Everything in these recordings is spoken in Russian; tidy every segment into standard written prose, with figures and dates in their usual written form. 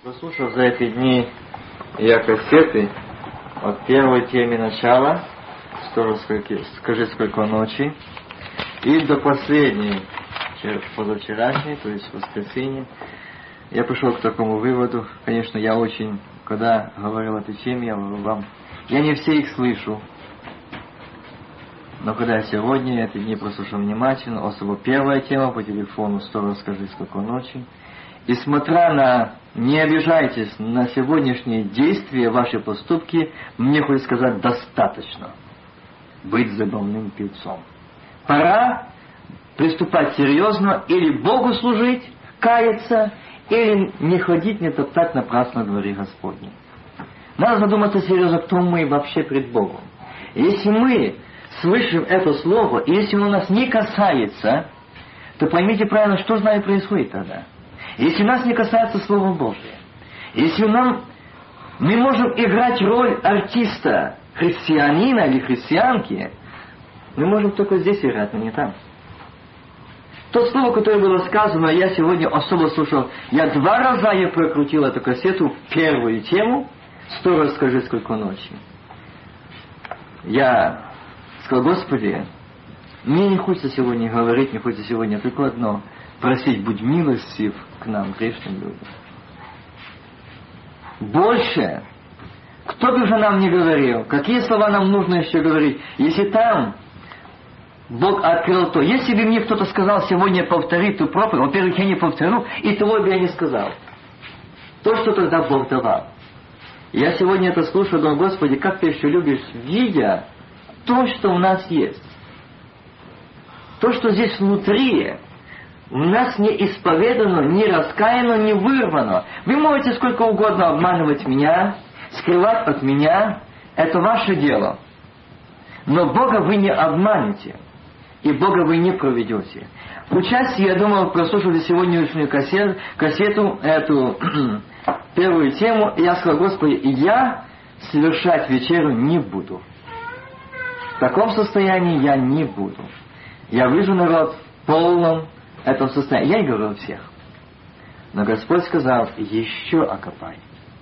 Прослушав за эти дни я кассеты от первой темы начала, скажи сколько ночи, и до последней, позавчерашней, то есть воскресенье, я пришел к такому выводу. Конечно, я очень, когда говорил о этой теме, я говорю вам, я не все их слышу, но когда я сегодня эти дни прослушал внимательно, особо первая тема по телефону, скажи сколько ночи, и смотря на, не обижайтесь, на сегодняшние действия, ваши поступки, мне хочется сказать, достаточно быть забавным певцом. Пора приступать серьезно, или Богу служить, каяться, или не ходить, не топтать напрасно в дворе Господней. Надо задуматься серьезно, кто мы вообще пред Богом. Если мы слышим это слово, и если оно нас не касается, то поймите правильно, что с нами происходит тогда. Если нас не касается Слова Божия, если мы можем играть роль артиста, христианина или христианки, мы можем только здесь играть, но не там. То слово, которое было сказано, я сегодня особо слушал, я 2 раза прокрутил эту кассету, первую тему, 100 раз скажи сколько ночи. Я сказал, Господи, мне не хочется сегодня говорить, не хочется сегодня только одно, просить, будь милостив к нам, грешным людям. Больше, кто бы уже нам не говорил, какие слова нам нужно еще говорить, если там Бог открыл то. Если бы мне кто-то сказал сегодня повторить ту проповедь, во-первых, я не повторю, и того бы я не сказал. То, что тогда Бог давал. Я сегодня это слушаю, думаю, Господи, как Ты еще любишь, видя то, что у нас есть. То, что здесь внутри, у нас не исповедано, не раскаяно, не вырвано. Вы можете сколько угодно обманывать меня, скрывать от меня, это ваше дело. Но Бога вы не обманете. И Бога вы не проведете. Участие, я думал, прослушали сегодняшнюю кассету, эту первую тему, и я сказал, Господи, я совершать вечерю не буду. В таком состоянии я не буду. Я вижу народ в полном этом состоянии. Я не говорю всех. Но Господь сказал, еще окопай.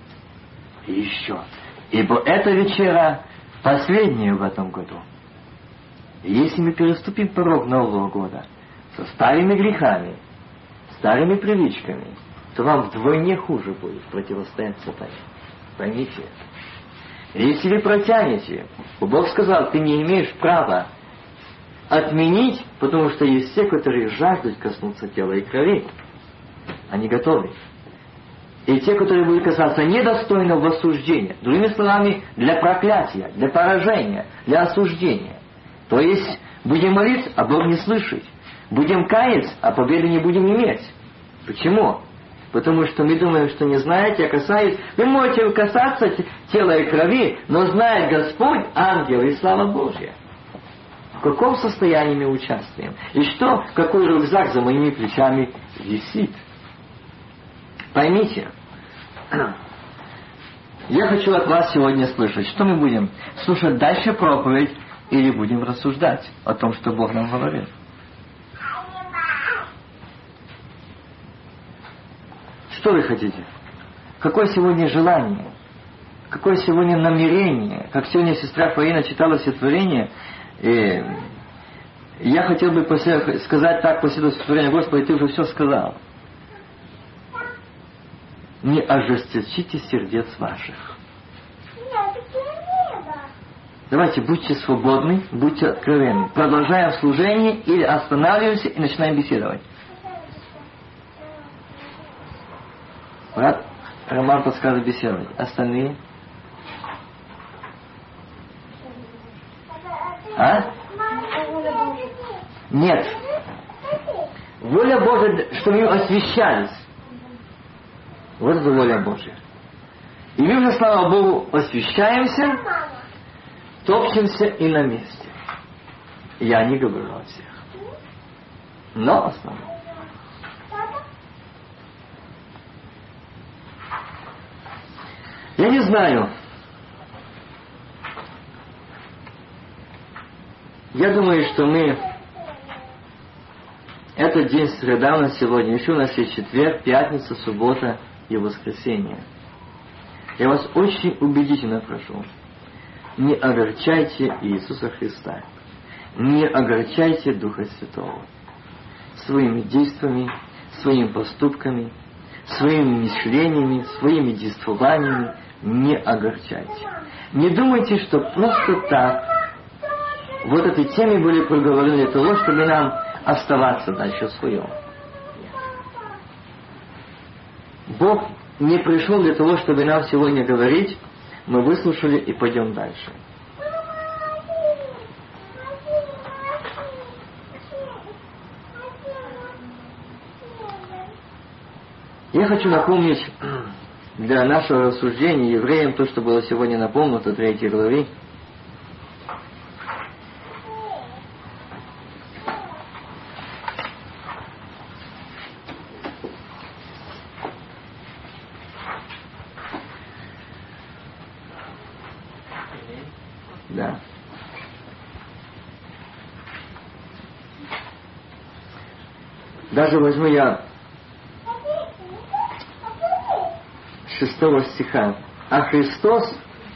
Еще. Ибо эта вечера последняя в этом году. Если мы переступим порог Нового года со старыми грехами, старыми привычками, то вам вдвойне хуже будет противостоять сатане. Поймите это. Если вы протянете, Бог сказал, ты не имеешь права отменить, потому что есть те, которые жаждут коснуться тела и крови. Они готовы. И те, которые будут касаться недостойного осуждения, другими словами, для проклятия, для поражения, для осуждения. То есть, будем молиться, а Бог не слышит. Будем каяться, а победы не будем иметь. Почему? Потому что мы думаем, что не знаете, а касаясь... Вы можете касаться тела и крови, но знает Господь, ангелы и слава Божья. В каком состоянии мы участвуем? И что, какой рюкзак за моими плечами висит? Поймите, я хочу от вас сегодня слышать, что мы будем слушать дальше проповедь, или будем рассуждать о том, что Бог нам говорит. Что вы хотите? Какое сегодня желание? Какое сегодня намерение? Как сегодня сестра Фаина читала стихотворение, и я хотел бы сказать так после стихотворения, Господи, Ты уже все сказал. Не ожесточите сердец ваших. Давайте, будьте свободны, будьте откровенны. Продолжаем служение или останавливаемся и начинаем беседовать. Брат Роман подсказывает беседовать. Остальные? А? Нет. Воля Божия, чтобы мы освящались. Вот это воля Божия. И мы уже, слава Богу, освящаемся, топчемся и на месте. Я не говорю о всех. Но основном. Я не знаю. Я думаю, что мы Этот день среда у нас сегодня. Еще у нас есть четверг, пятница, суббота, и воскресения. Я вас очень убедительно прошу, не огорчайте Иисуса Христа, не огорчайте Духа Святого своими действиями, своими поступками, своими мышлениями, своими действованиями. Не огорчайте. Не думайте, что просто так вот этой теме были проговорены для того, чтобы нам оставаться дальше в своем. Бог не пришел для того, чтобы нам сегодня говорить, мы выслушали и пойдем дальше. Я хочу напомнить для нашего рассуждения евреям то, что было сегодня напомнито в 3 главе. Да. Даже возьму я 6 стиха. А Христос,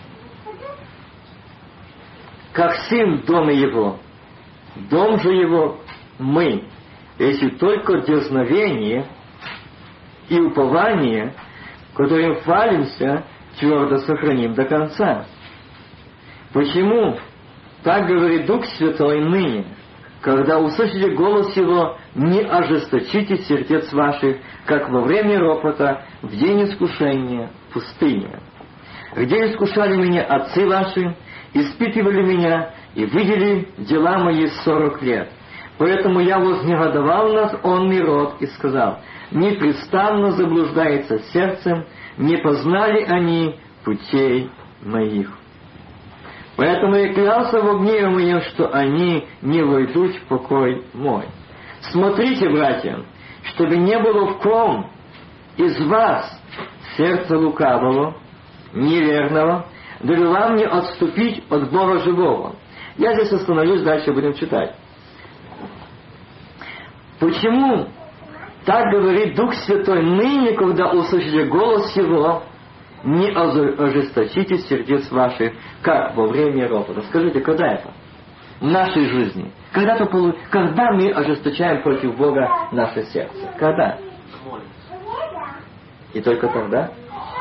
как Сын дома Его, дом же Его мы, если только дерзновение и упование, которым хвалимся, твердо сохраним до конца. Почему? Так говорит Дух Святой ныне, когда услышите голос Его, не ожесточите сердец ваших, как во время ропота, в день искушения, в пустыне, где искушали меня отцы ваши, испытывали меня и видели дела мои 40 лет. Поэтому я вознегодовал нас онный род и сказал: непрестанно заблуждается сердцем, не познали они путей моих. Поэтому я клялся во гневе моем, что они не войдут в покой мой. Смотрите, братья, чтобы не было в ком из вас сердца лукавого, неверного, дабы вам не отступить от Бога живого. Я здесь остановлюсь, дальше будем читать. Почему так говорит Дух Святой ныне, когда услышите голос Его, не ожесточите сердец ваших, как во время ропота? Скажите, когда это? В нашей жизни. Когда мы ожесточаем против Бога наше сердце? Когда? И только тогда?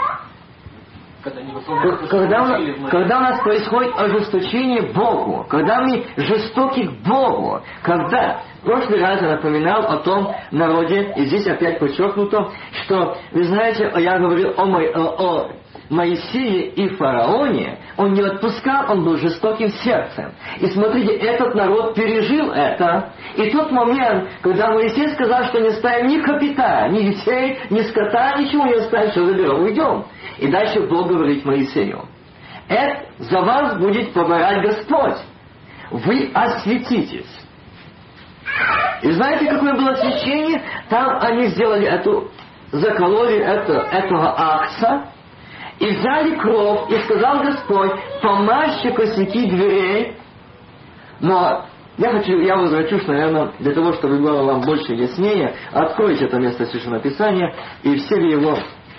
Когда у нас происходит ожесточение Богу, когда мы жестоки к Богу, когда... В прошлый раз я напоминал о том народе, и здесь опять подчеркнуто, что, вы знаете, я говорил о Моисее и фараоне, он не отпускал, он был жестоким сердцем. И смотрите, этот народ пережил это, и тот момент, когда Моисей сказал, что не ставим ни копыта, ни детей, ни скота, ничего не оставим, все заберем, уйдем. И дальше Бог говорит Моисею: это за вас будет поборать Господь, вы осветитесь. И знаете, какое было освящение? Там они сделали закололи этого акса, и взяли кровь, и сказал Господь: помажьте косяки дверей. Но я возвращусь, наверное, для того, чтобы было вам больше яснее. Откройте это место Священного Писания, и все ли его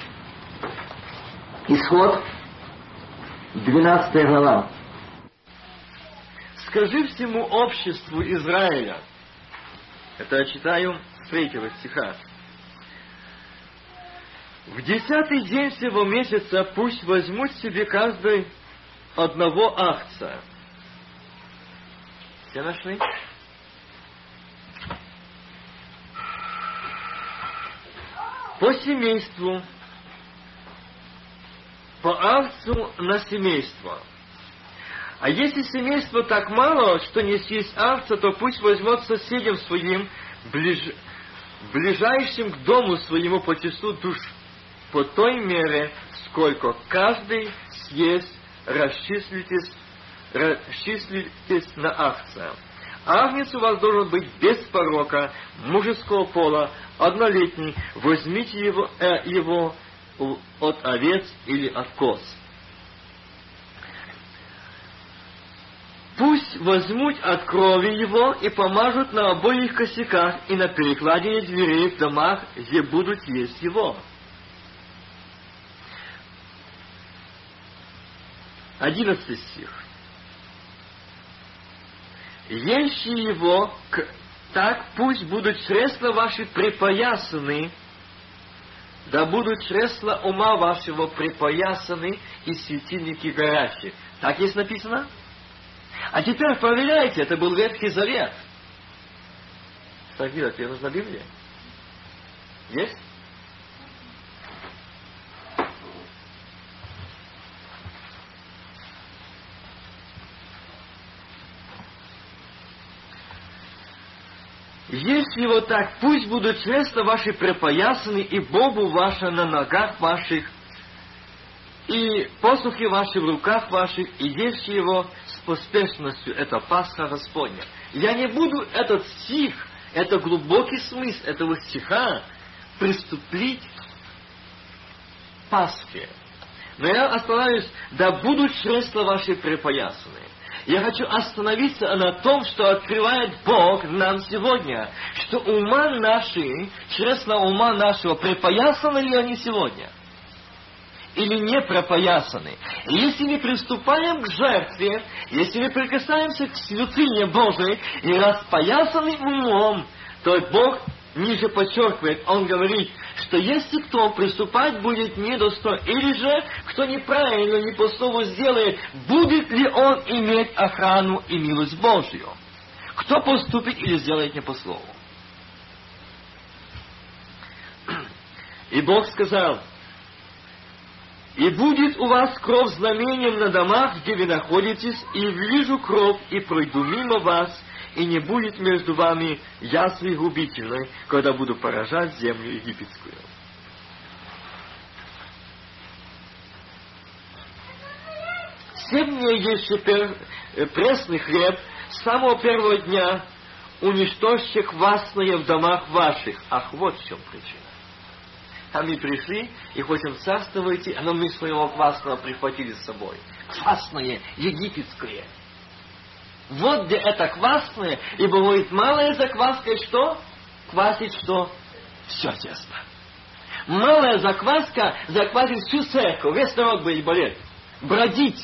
Исход, 12 глава. «Скажи всему обществу Израиля». Это я читаю с 3 стиха. «В 10-й день всего месяца пусть возьмут себе каждый одного агнца». Все нашли? «По семейству, по агнцу на семейство. А если семейство так мало, что не съесть агнца, то пусть возьмет соседям своим, ближайшим к дому своему по числу душ, по той мере, сколько каждый съест, расчислитесь на агнца. Агнец у вас должен быть без порока, мужеского пола, однолетний. Возьмите его от овец или от коз. Пусть возьмут от крови его и помажут на обоих косяках и на перекладине дверей в домах, где будут есть его. 11 стих. Ешьте его, так пусть будут чресла ваши припоясаны, да будут чресла ума вашего припоясаны и светильники горящие. Так есть написано? А теперь проверяйте, это был Ветхий Завет. Так, Гида, тебе нужна Библия? Есть? Если вот так, пусть будут чресла ваши припоясаны, и Богу ваше на ногах ваших, и посохи ваши в руках ваших, и ешьте его с поспешностью. Это Пасха Господня. Я не буду этот стих, это глубокий смысл этого стиха, приступить к Пасхе. Но я остановлюсь, да будут чресла ваши припоясаны. Я хочу остановиться на том, что открывает Бог нам сегодня, что ума наши, чресла ума нашего, припоясаны ли они сегодня? Или не пропоясаны? И если мы приступаем к жертве, если мы прикасаемся к святыне Божией и распоясаны умом, то Бог ниже подчеркивает, Он говорит, что если кто приступать будет недостойно, или же кто неправильно, не по слову сделает, будет ли он иметь охрану и милость Божью? Кто поступит или сделает не по слову? И Бог сказал, «И будет у вас кровь знамением на домах, где вы находитесь, и вижу кровь, и пройду мимо вас, и не будет между вами язвы губительной, когда буду поражать землю египетскую». «Семь дней еще пресный хлеб, с самого первого дня уничтожьте квасное в домах ваших». Ах, вот в чем причина. А мы пришли и хотим царствовать, но мы своего квасного прихватили с собой. Квасное, египетское. Вот где это квасное, и бывает малая закваска, что? Квасит что? Все тесто. Малая закваска заквасит всю церковь, весь народ будет болеть, бродить.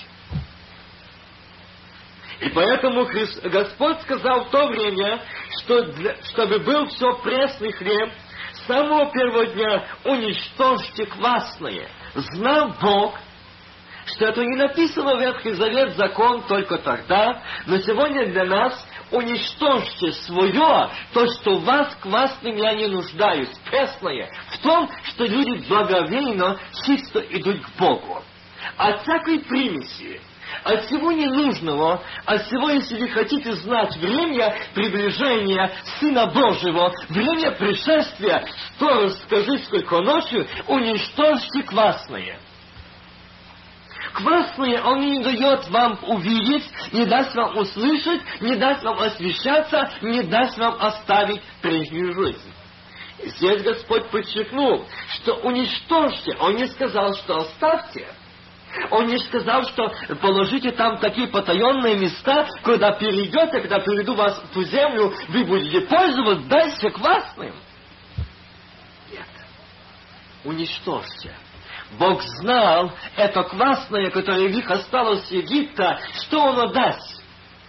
И поэтому Господь сказал в то время, что чтобы был все пресный хлеб, с самого первого дня уничтожьте квасное. Знал Бог, что это не написано в Ветхий Завет, закон только тогда, но сегодня для нас уничтожьте свое, то, что в вас квасным я не нуждаюсь, пресное, в том, что люди благовейно, чисто идут к Богу. От всякой примеси, от всего ненужного, от всего, если вы хотите знать время приближения Сына Божьего, время пришествия, сторож, скажи, сколько ночью, уничтожьте квасное. Квасное, он не дает вам увидеть, не даст вам услышать, не даст вам освещаться, не даст вам оставить прежнюю жизнь. Здесь Господь подчеркнул, что уничтожьте. Он не сказал, что оставьте. Он не сказал, что положите там такие потаенные места, когда перейдете, когда приведу вас в ту землю, вы будете пользоваться дальше квасным. Нет. Уничтожьте. Бог знал, это квасное, которое в них осталось с Египта, что оно даст.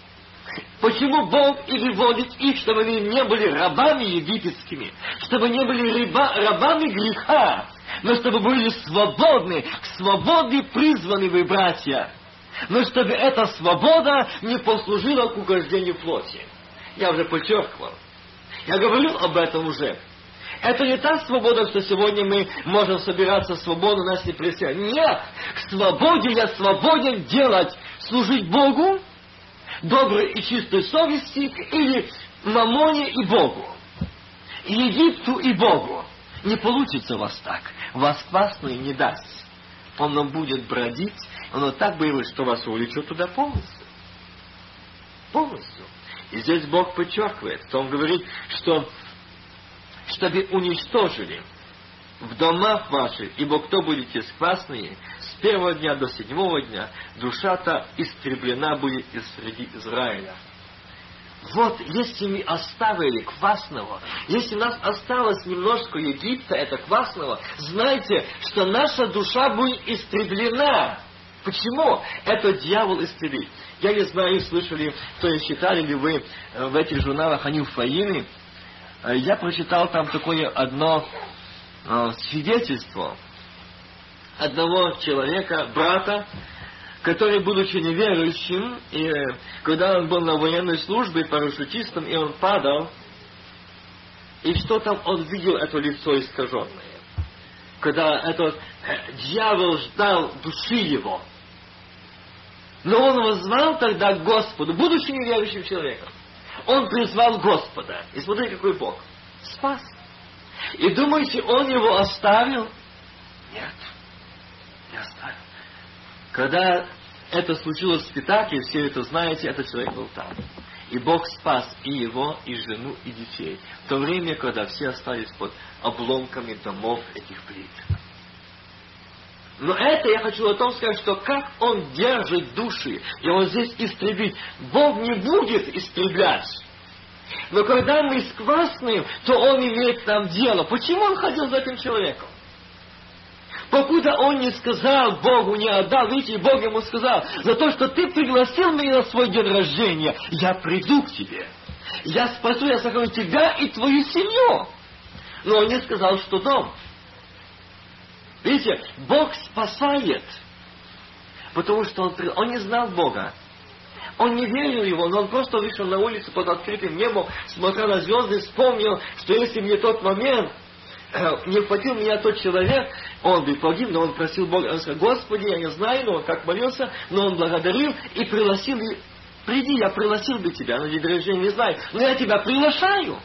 Почему Бог и выводит их, чтобы они не были рабами египетскими, чтобы не были рабами греха, но чтобы были свободны, к свободе призваны вы, братья, но чтобы эта свобода не послужила к угождению плоти. Я уже подчеркивал. Я говорил об этом уже. Это не та свобода, что сегодня мы можем собираться свободно, нас не преследуют. Нет! К свободе я свободен делать, служить Богу, доброй и чистой совести, или мамоне и Богу. Египту и Богу. Не получится у вас так. Вас квасное не даст. Оно будет бродить, оно так было, что вас увлечет туда полностью. Полностью. И здесь Бог подчеркивает, что Он говорит, что чтобы уничтожили в домах ваших, ибо кто будете квасные, с первого дня до 7-го дня душа-то истреблена будет из среди Израиля. Вот, если мы оставили квасного, если у нас осталось немножко Египта, это квасного, знайте, что наша душа будет истреблена. Почему этот дьявол истребит? Я не знаю, слышали, то есть читали ли вы в этих журналах Анюфаины. Я прочитал там такое одно свидетельство одного человека, брата, который, будучи неверующим, и когда он был на военной службе парашютистом, и он падал, и что там он видел, это лицо искаженное. Когда этот дьявол ждал души его. Но он воззвал тогда к Господу, будучи неверующим человеком. Он призвал Господа. И смотри, какой Бог. Спас. И думаете, он его оставил? Нет. Не оставил. Когда это случилось в Спитаке, все это знаете, этот человек был там. И Бог спас и его, и жену, и детей. В то время, когда все остались под обломками домов этих плит. Но это я хочу о том сказать, что как он держит души, и он здесь истребит. Бог не будет истреблять. Но когда мы сквасным, то он имеет там дело. Почему он ходил за этим человеком? Покуда он не сказал Богу, не отдал, видите, Бог ему сказал, за то, что ты пригласил меня на свой день рождения, я приду к тебе. Я спасу, я сохраню тебя и твою семью. Но он не сказал, что дом. Видите, Бог спасает, потому что он не знал Бога. Он не верил в Его, но он просто вышел на улицу под открытым небом, смотрел на звезды, вспомнил, что если мне тот момент не хватил меня тот человек, он бы погиб, но он просил Бога, он сказал, Господи, я не знаю, но он как молился, но он благодарил и пригласил, приди, я пригласил бы тебя на день рождения, не знаю, но я тебя приглашаю.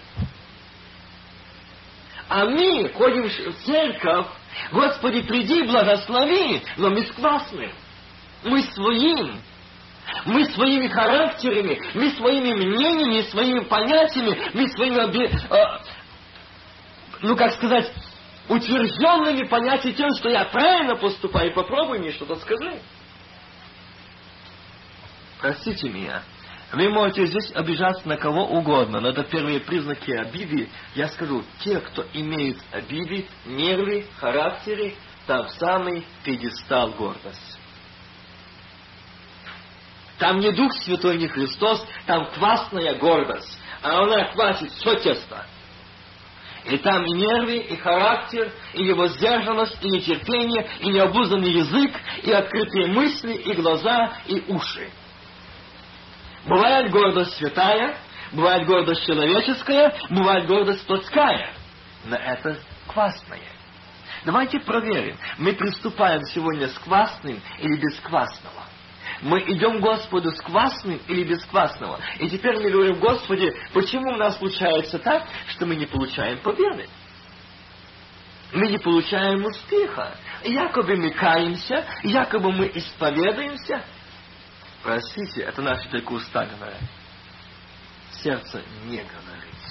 А мы ходим в церковь, Господи, приди, благослови, но мы сквасны. Мы своими характерами, мы своими мнениями, своими понятиями, мы своими, утвержденными понятиями тем, что я правильно поступаю, попробуй мне что-то скажи. Простите меня. Вы можете здесь обижаться на кого угодно, но это первые признаки обиды. Я скажу, те, кто имеют обиды, нервы, характеры, там самый пьедестал гордости. Там не Дух Святой, не Христос, там квасная гордость. А она квасит все тесто. И там и нервы, и характер, и невоздержанность, и нетерпение, и необузданный язык, и открытые мысли, и глаза, и уши. Бывает гордость святая, бывает гордость человеческая, бывает гордость плотская. Но это квасное. Давайте проверим, мы приступаем сегодня с квасным или без квасного. Мы идем к Господу с квасным или без квасного. И теперь мы говорим, Господи, почему у нас случается так, что мы не получаем победы? Мы не получаем успеха. Якобы мы каемся, якобы мы исповедуемся. Простите, это наши только уста говорят. Сердце не говорит.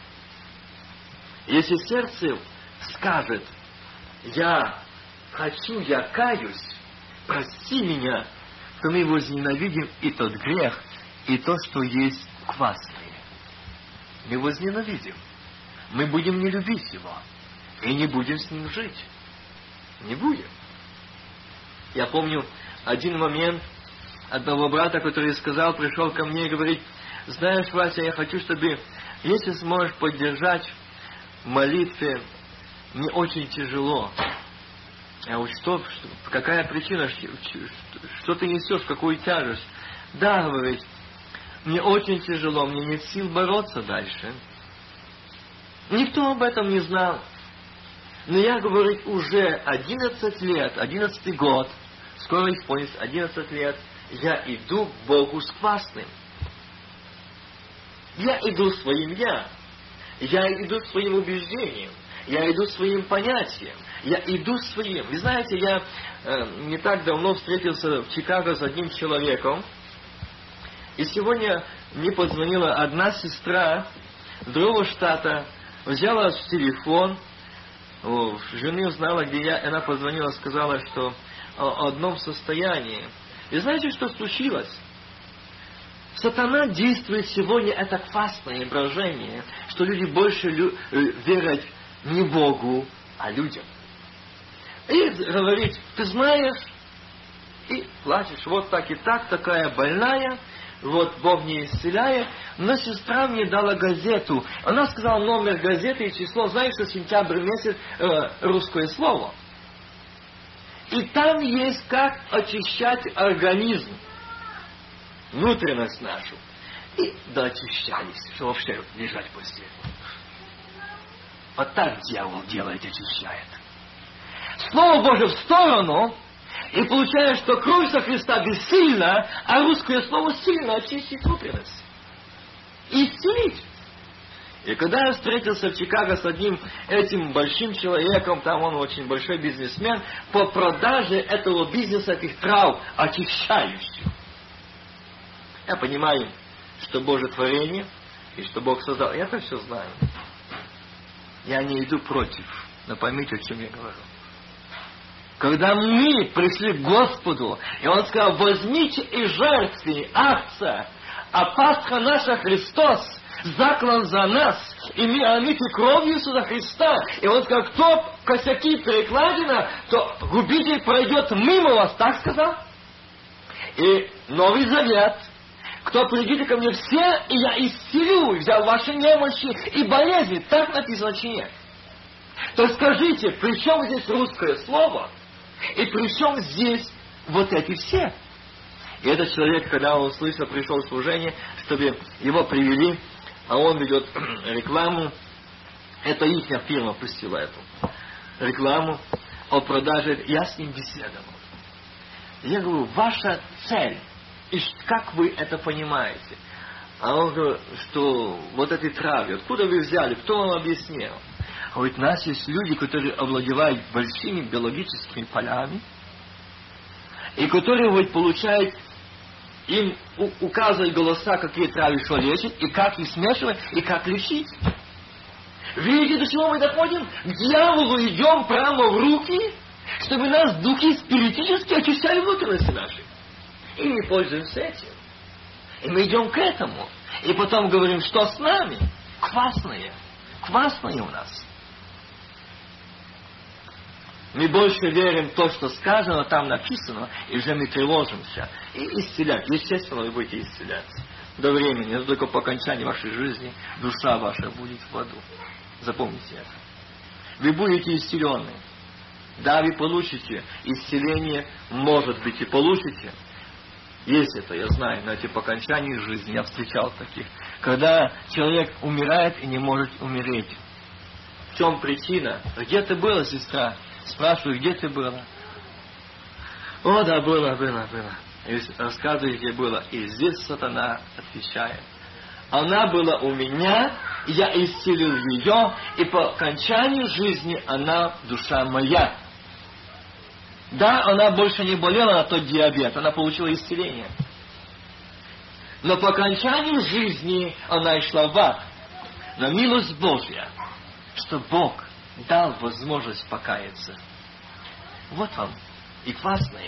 Если сердце скажет, я хочу, я каюсь, прости меня, то мы возненавидим и тот грех, и то, что есть квасное. Мы возненавидим. Мы будем не любить его. И не будем с ним жить. Не будем. Я помню один момент одного брата, который сказал, пришел ко мне и говорит, знаешь, Вася, я хочу, чтобы, если сможешь поддержать в молитве, мне очень тяжело. А вот какая причина, что ты несешь, какую тяжесть? Да, говорит, мне очень тяжело, мне нет сил бороться дальше. Никто об этом не знал. Но я, говорит, уже 11 лет, 11-й год, скоро исполнится 11 лет, я иду к Богу с квасным. Я иду своим я. Я иду своим убеждением. Я иду своим понятием. Я иду своим. Вы знаете, я не так давно встретился в Чикаго с одним человеком. И сегодня мне позвонила одна сестра другого штата. Взяла телефон. Жены узнала, где я. И она позвонила, сказала, что о одном состоянии. И знаете, что случилось? Сатана действует сегодня, это квасное брожение, что люди больше верят не Богу, а людям. И говорит, ты знаешь, И плачешь, вот так и так, такая больная, вот Бог не исцеляет. Но сестра мне дала газету. Она сказала номер газеты и число, знаешь, что сентябрь месяц, русское слово. И там есть как очищать организм, внутренность нашу. И доочищались, что вообще лежать в постели. Вот так дьявол делает, очищает. Слово Божие в сторону, и получается, что кровь со Христа бессильна, а русское слово сильно очистит внутренность. И исцелить. И когда я встретился в Чикаго с одним этим большим человеком, там он очень большой бизнесмен, по продаже этого бизнеса, этих трав, очищающих. Я понимаю, что Божье творение, и что Бог создал. Я это все знаю. Я не иду против, но поймите, о чем я говорю. Когда мы пришли к Господу, и Он сказал, возьмите и жертвы, акция, а Пасха наша Христос, заклан за нас, и мы омиты кровью Иисуса Христа. И Он сказал, кто косяки перекладина, то губитель пройдет мимо вас, так сказал? И Новый Завет, кто придите ко мне все, и я исцелю, и взял ваши немощи и болезни, так написано, чи нет? То скажите, при чем здесь русское слово? И при чем здесь вот эти все? И этот человек, когда он услышал, пришел в служение, чтобы его привели, а он ведет рекламу, это их фирма пустила эту рекламу о продаже, я с ним беседовал. Я говорю, ваша цель, и как вы это понимаете? А он говорит, что вот эти травы, откуда вы взяли, кто вам объяснил? Говорит, у нас есть люди, которые овладевают большими биологическими полями, и которые вот, получают, им указывают голоса, какие травы что лечат, и как их смешивать, и как лечить. Видите, до чего мы доходим? К дьяволу идем прямо в руки, чтобы нас духи спиритически очищали внутренности наши. И мы пользуемся этим. И мы идем к этому. И потом говорим, что с нами? Квасные. Квасные у нас. Мы больше верим в то, что сказано, там написано, и уже мы тревожимся. И исцелять. Естественно, вы будете исцеляться. До времени, но только по окончании вашей жизни душа ваша будет в аду. Запомните это. Вы будете исцелены. Да, вы получите исцеление, может быть, и получите. Есть это, я знаю, но это по окончании жизни. Я встречал таких. Когда человек умирает и не может умереть. В чем причина? Где ты была, сестра? Спрашиваю, где ты была? О, да, было. И рассказываю, где было. И здесь сатана отвечает. Она была у меня, я исцелил ее, и по окончанию жизни она душа моя. Да, она больше не болела на тот диабет, она получила исцеление. Но по окончанию жизни она шла в ад. Но милость Божья, что Бог дал возможность покаяться. Вот вам и квасное.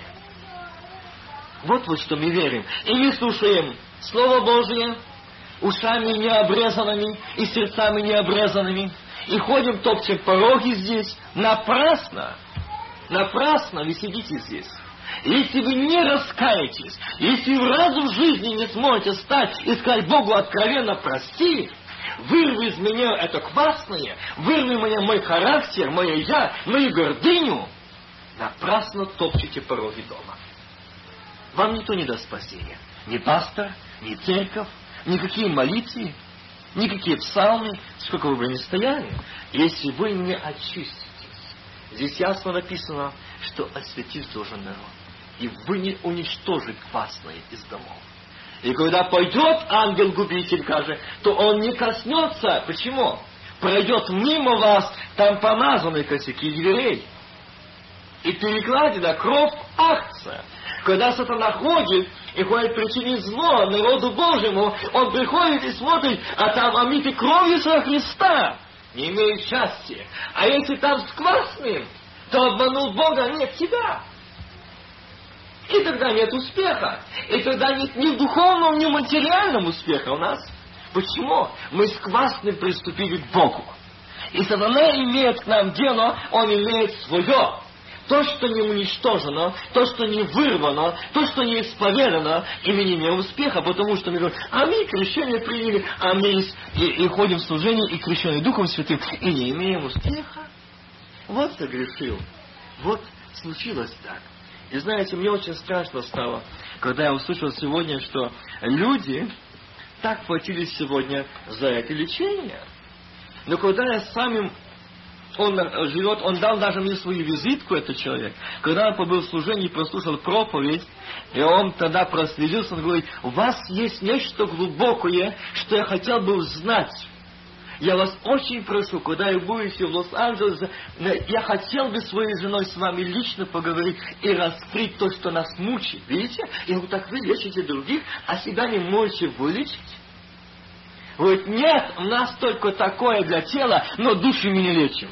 Вот что мы верим. И мы слушаем Слово Божие ушами необрезанными и сердцами необрезанными. И ходим, топчем пороги здесь. Напрасно. Напрасно вы сидите здесь. Если вы не раскаетесь, если вы разу в жизни не сможете стать и сказать Богу откровенно прости, вырви из меня это квасное, вырви меня мой характер, мое я, мою гордыню, напрасно топчете пороги дома. Вам никто не даст спасения. Ни пастор, ни церковь, никакие молитвы, никакие псалмы, сколько вы бы ни стояли, если вы не очиститесь. Здесь ясно написано, что осветить должен народ. И вы не уничтожить квасное из домов. И когда пойдет ангел-губитель, кажется, то он не коснется. Почему? Пройдет мимо вас, там помазанные косяки дверей. И перекладина, кровь, акция. Когда сатана ходит и ходит причинить зло народу Божьему, он приходит и смотрит, а там омиты кровью Иисуса Христа. Не имеет счастья. А если там с квасным, то обманул Бога, нет тебя. И тогда нет успеха. И тогда нет ни в духовном, ни в материальном успеха у нас. Почему? Мы с квасным приступили к Богу. И сатана имеет к нам дело, он имеет свое. То, что не уничтожено, то, что не вырвано, то, что не исповедано, и мы не имеем успеха, потому что мы говорим, а мы крещение приняли, а мы и ходим в служение, и крещены Духом Святым, и не имеем успеха. Вот согрешил. Вот случилось так. И знаете, мне очень страшно стало, когда я услышал сегодня, что люди так хватились сегодня за это лечение. Но когда я самим, он живет, он дал даже мне свою визитку, этот человек. Когда он побыл в служении, прослушал проповедь, и он тогда проследился, он говорит, у вас есть нечто глубокое, что я хотел бы узнать. Я вас очень прошу, когда вы будете в Лос-Анджелесе, я хотел бы своей женой с вами лично поговорить и раскрыть то, что нас мучит. Видите? Я говорю, так вы лечите других, а себя не можете вылечить? Говорит, нет, у нас только такое для тела, но души мы не лечим.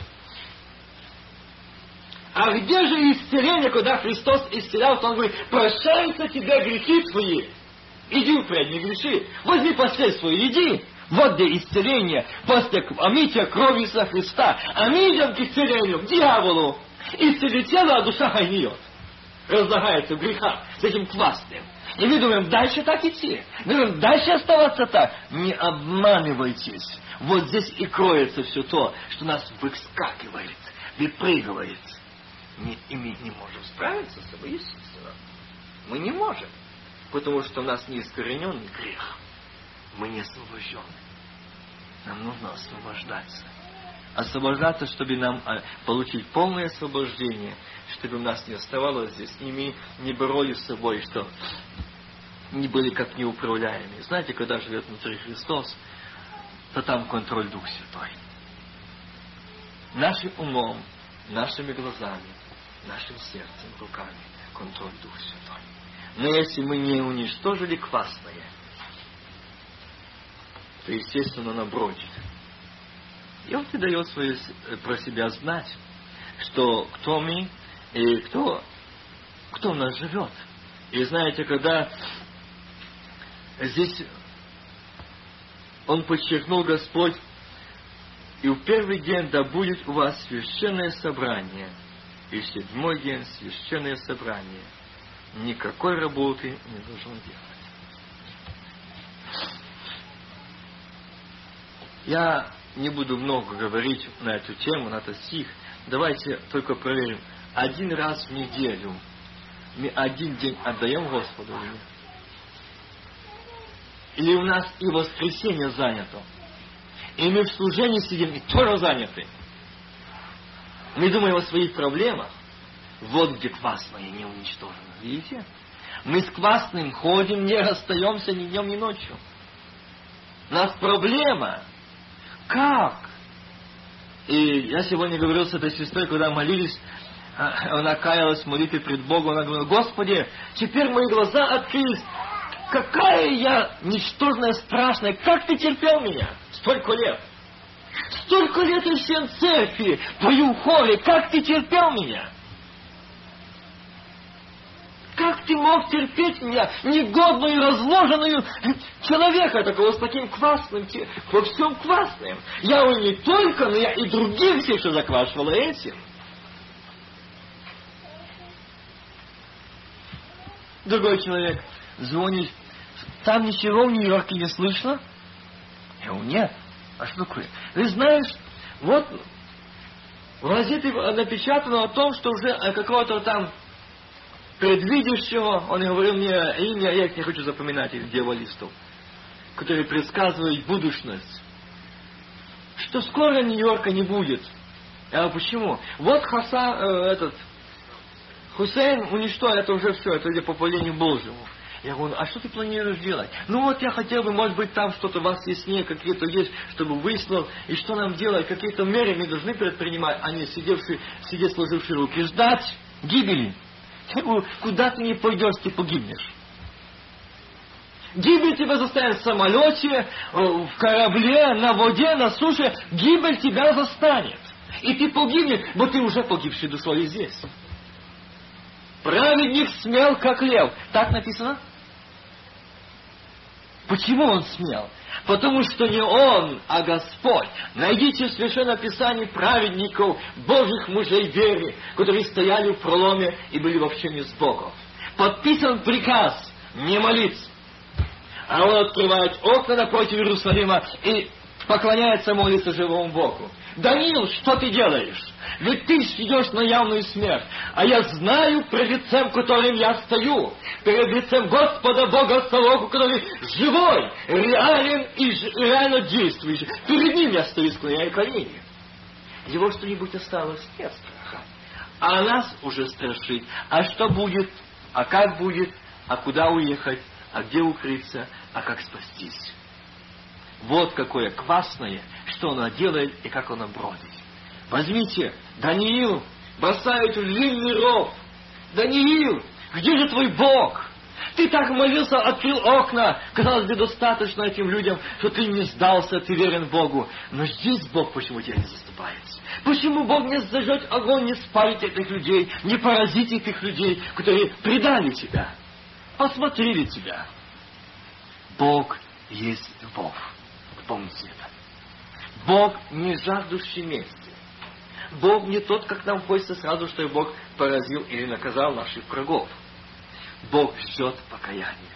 А где же исцеление, когда Христос исцелял, то Он говорит, прощаются тебе грехи твои. Иди впредь, не греши. Возьми постель свою, иди. Вот где исцеление, после омытия кровью Иисуса Христа. А мы идем к исцелению, к дьяволу. Исцели тело, а душа гниет. Разлагается в грехах с этим квасным. И мы думаем, дальше так идти. Мы думаем, дальше оставаться так. Не обманывайтесь. Вот здесь и кроется все то, что нас выскакивает, выпрыгивает. И мы не можем справиться с собой, естественно. Мы не можем. Потому что у нас не искорененный грех. Мы не освобождены. Нам нужно освобождаться. Освобождаться, чтобы нам получить полное освобождение, чтобы у нас не оставалось здесь, и мы не боролись с собой, что не были как неуправляемые. Знаете, когда живет внутри Христос, то там контроль Дух Святой. Нашим умом, нашими глазами, нашим сердцем, руками контроль Дух Святой. Но если мы не уничтожили квасное, то, естественно, оно бродит. И Он и дает про себя знать, что кто мы и кто у нас живет. И знаете, когда здесь Он подчеркнул, Господь, и в первый день да будет у вас священное собрание, и в седьмой день священное собрание. Никакой работы не должен делать. Я не буду много говорить на эту тему, на этот стих. Давайте только проверим. Один раз в неделю мы один день отдаем Господу или нет? Или у нас и воскресенье занято? И мы в служении сидим и тоже заняты? Мы думаем о своих проблемах. Вот где квасное не уничтожено. Видите? Мы с квасным ходим, не расстаемся ни днем, ни ночью. У нас проблема. Как? И я сегодня говорил с этой сестрой, когда молились, она каялась в молитве пред Богом, она говорила, Господи, теперь мои глаза открылись. Какая я ничтожная, страшная, как Ты терпел меня столько лет? Столько лет я всем церкви, Твою хоре, как Ты терпел меня? Как Ты мог терпеть меня, негодную, разложенную человека такого с таким квасным, во всем квасным? Я его не только, но я и других всех еще заквашивала этим. Другой человек звонит, там ничего в Нью-Йорке не слышно? Я говорю, нет. А что такое? Ты знаешь, вот в газете напечатано о том, что уже какого-то там предвидящего, он говорил мне имя, я их не хочу запоминать, этих дьяволистов, которые предсказывают будущность, что скоро Нью-Йорка не будет. Я говорю, почему? Вот Хусейн уничтожил, это уже все, это по повелению Божьему. Я говорю, а что ты планируешь делать? Ну вот я хотел бы, может быть, там что-то у вас яснее, какие-то есть, чтобы выяснил, и что нам делать, какие-то меры мы должны предпринимать, а не сидеть сложившие руки, ждать гибели. Я говорю, куда ты не пойдешь, ты погибнешь. Гибель тебя застанет в самолете, в корабле, на воде, на суше. Гибель тебя застанет. И ты погибнешь, но ты уже погибший душой здесь. Праведник смел, как лев. Так написано? Почему он смел? Потому что не он, а Господь. Найдите в Священном Писании праведников, Божьих мужей веры, которые стояли в проломе и были в общении с Богом. Подписан приказ не молиться. А он открывает окна напротив Иерусалима и поклоняется, молится живому Богу. Даниил, что ты делаешь? Ведь ты идешь на явную смерть. А я знаю пред лицем, которым я стою. Перед лицем Господа Бога Саваофа, который живой, реален и реально действующий. Перед ним я стою, склоняя колени. Его что-нибудь осталось? Нет страха. А нас уже страшит. А что будет? А как будет? А куда уехать? А где укрыться? А как спастись? Вот какое квасное, что оно делает и как оно бродит. Возьмите, Даниил бросают в длинный ров. Даниил, где же твой Бог? Ты так молился, открыл окна. Казалось бы, достаточно этим людям, что ты не сдался, ты верен Богу. Но здесь Бог почему тебя не заступается? Почему Бог не зажжет огонь, не спалит этих людей, не поразит этих людей, которые предали тебя, посмотрели тебя? Бог есть любовь. Помните это. Бог не жаждущий мести. Бог не тот, как нам хочется сразу, чтобы Бог поразил или наказал наших врагов. Бог ждет покаяния.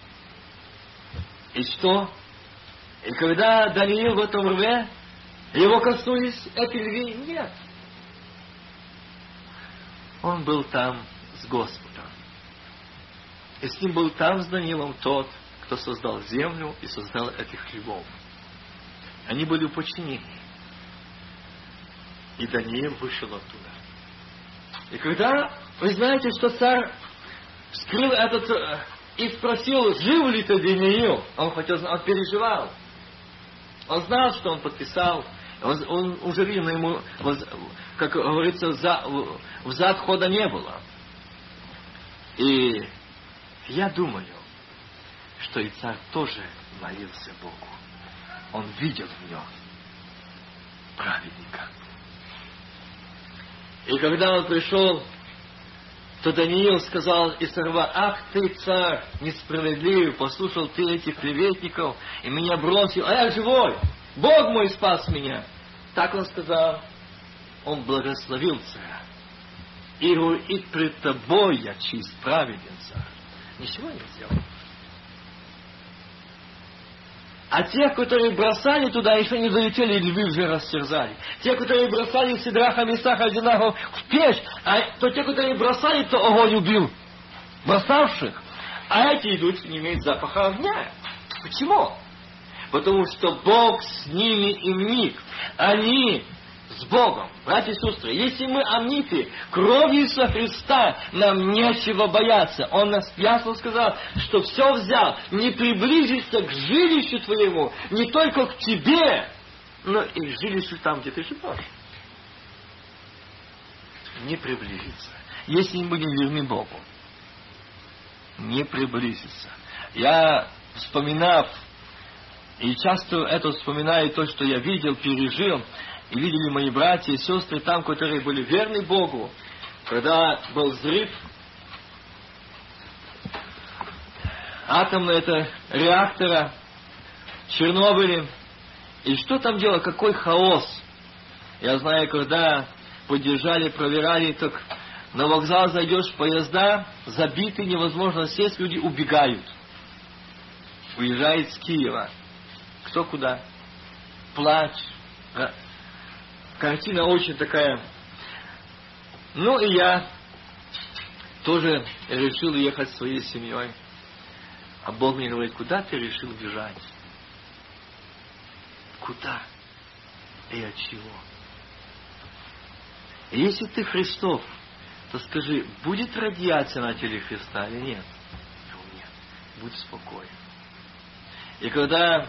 И что? И когда Даниил в этом рве, его коснулись эти львы? Нет. Он был там с Господом. И с ним был там с Даниилом тот, кто создал землю и создал этих львов. Они были в подчинении. И Даниил вышел оттуда. И когда, вы знаете, что царь вскрыл этот и спросил, жив ли ты, Даниил, он хотел знать, он переживал. Он знал, что он подписал. Он уже видел, но ему, как говорится, взад хода не было. И я думаю, что и царь тоже молился Богу. Он видел в нем праведника. И когда он пришел, то Даниил сказал и царва: ах ты, царь, несправедливый, послушал ты этих клеветников и меня бросил, а я живой, Бог мой спас меня. Так он сказал. Он благословил царя. И говорит: пред тобой я чист, праведен, царь. Ничего не сделал. А те, которые бросали туда, еще не залетели, львы уже растерзали. Те, которые бросали Сидраха, Месаха, Авденаго в печь, то те, которые бросали, то огонь убил бросавших. А эти идут, не имеют запаха огня. Почему? Потому что Бог с ними и в них. Они с Богом. Братья и сестры, если мы омиты кровью Иисуса Христа, нам нечего бояться. Он нас ясно сказал, что все взял. Не приблизишься к жилищу твоему, не только к тебе, но и к жилищу там, где ты живешь. Не приблизиться. Если не будем верны Богу. Не приблизиться. Я, вспоминав, и часто это вспоминаю, то, что я видел, пережил, и видели мои братья и сестры там, которые были верны Богу, когда был взрыв атомного реактора в Чернобыле. И что там делать? Какой хаос! Я знаю, когда поддержали, проверяли, так на вокзал зайдешь, поезда забиты, невозможно сесть, люди убегают. Уезжает с Киева. Кто куда? Плач. Картина очень такая. Ну и я тоже решил ехать своей семьей. А Бог мне говорит: куда ты решил бежать? Куда? И от чего? И если ты Христов, то скажи, будет радиация на теле Христа или нет? Нет. Будь спокоен. И когда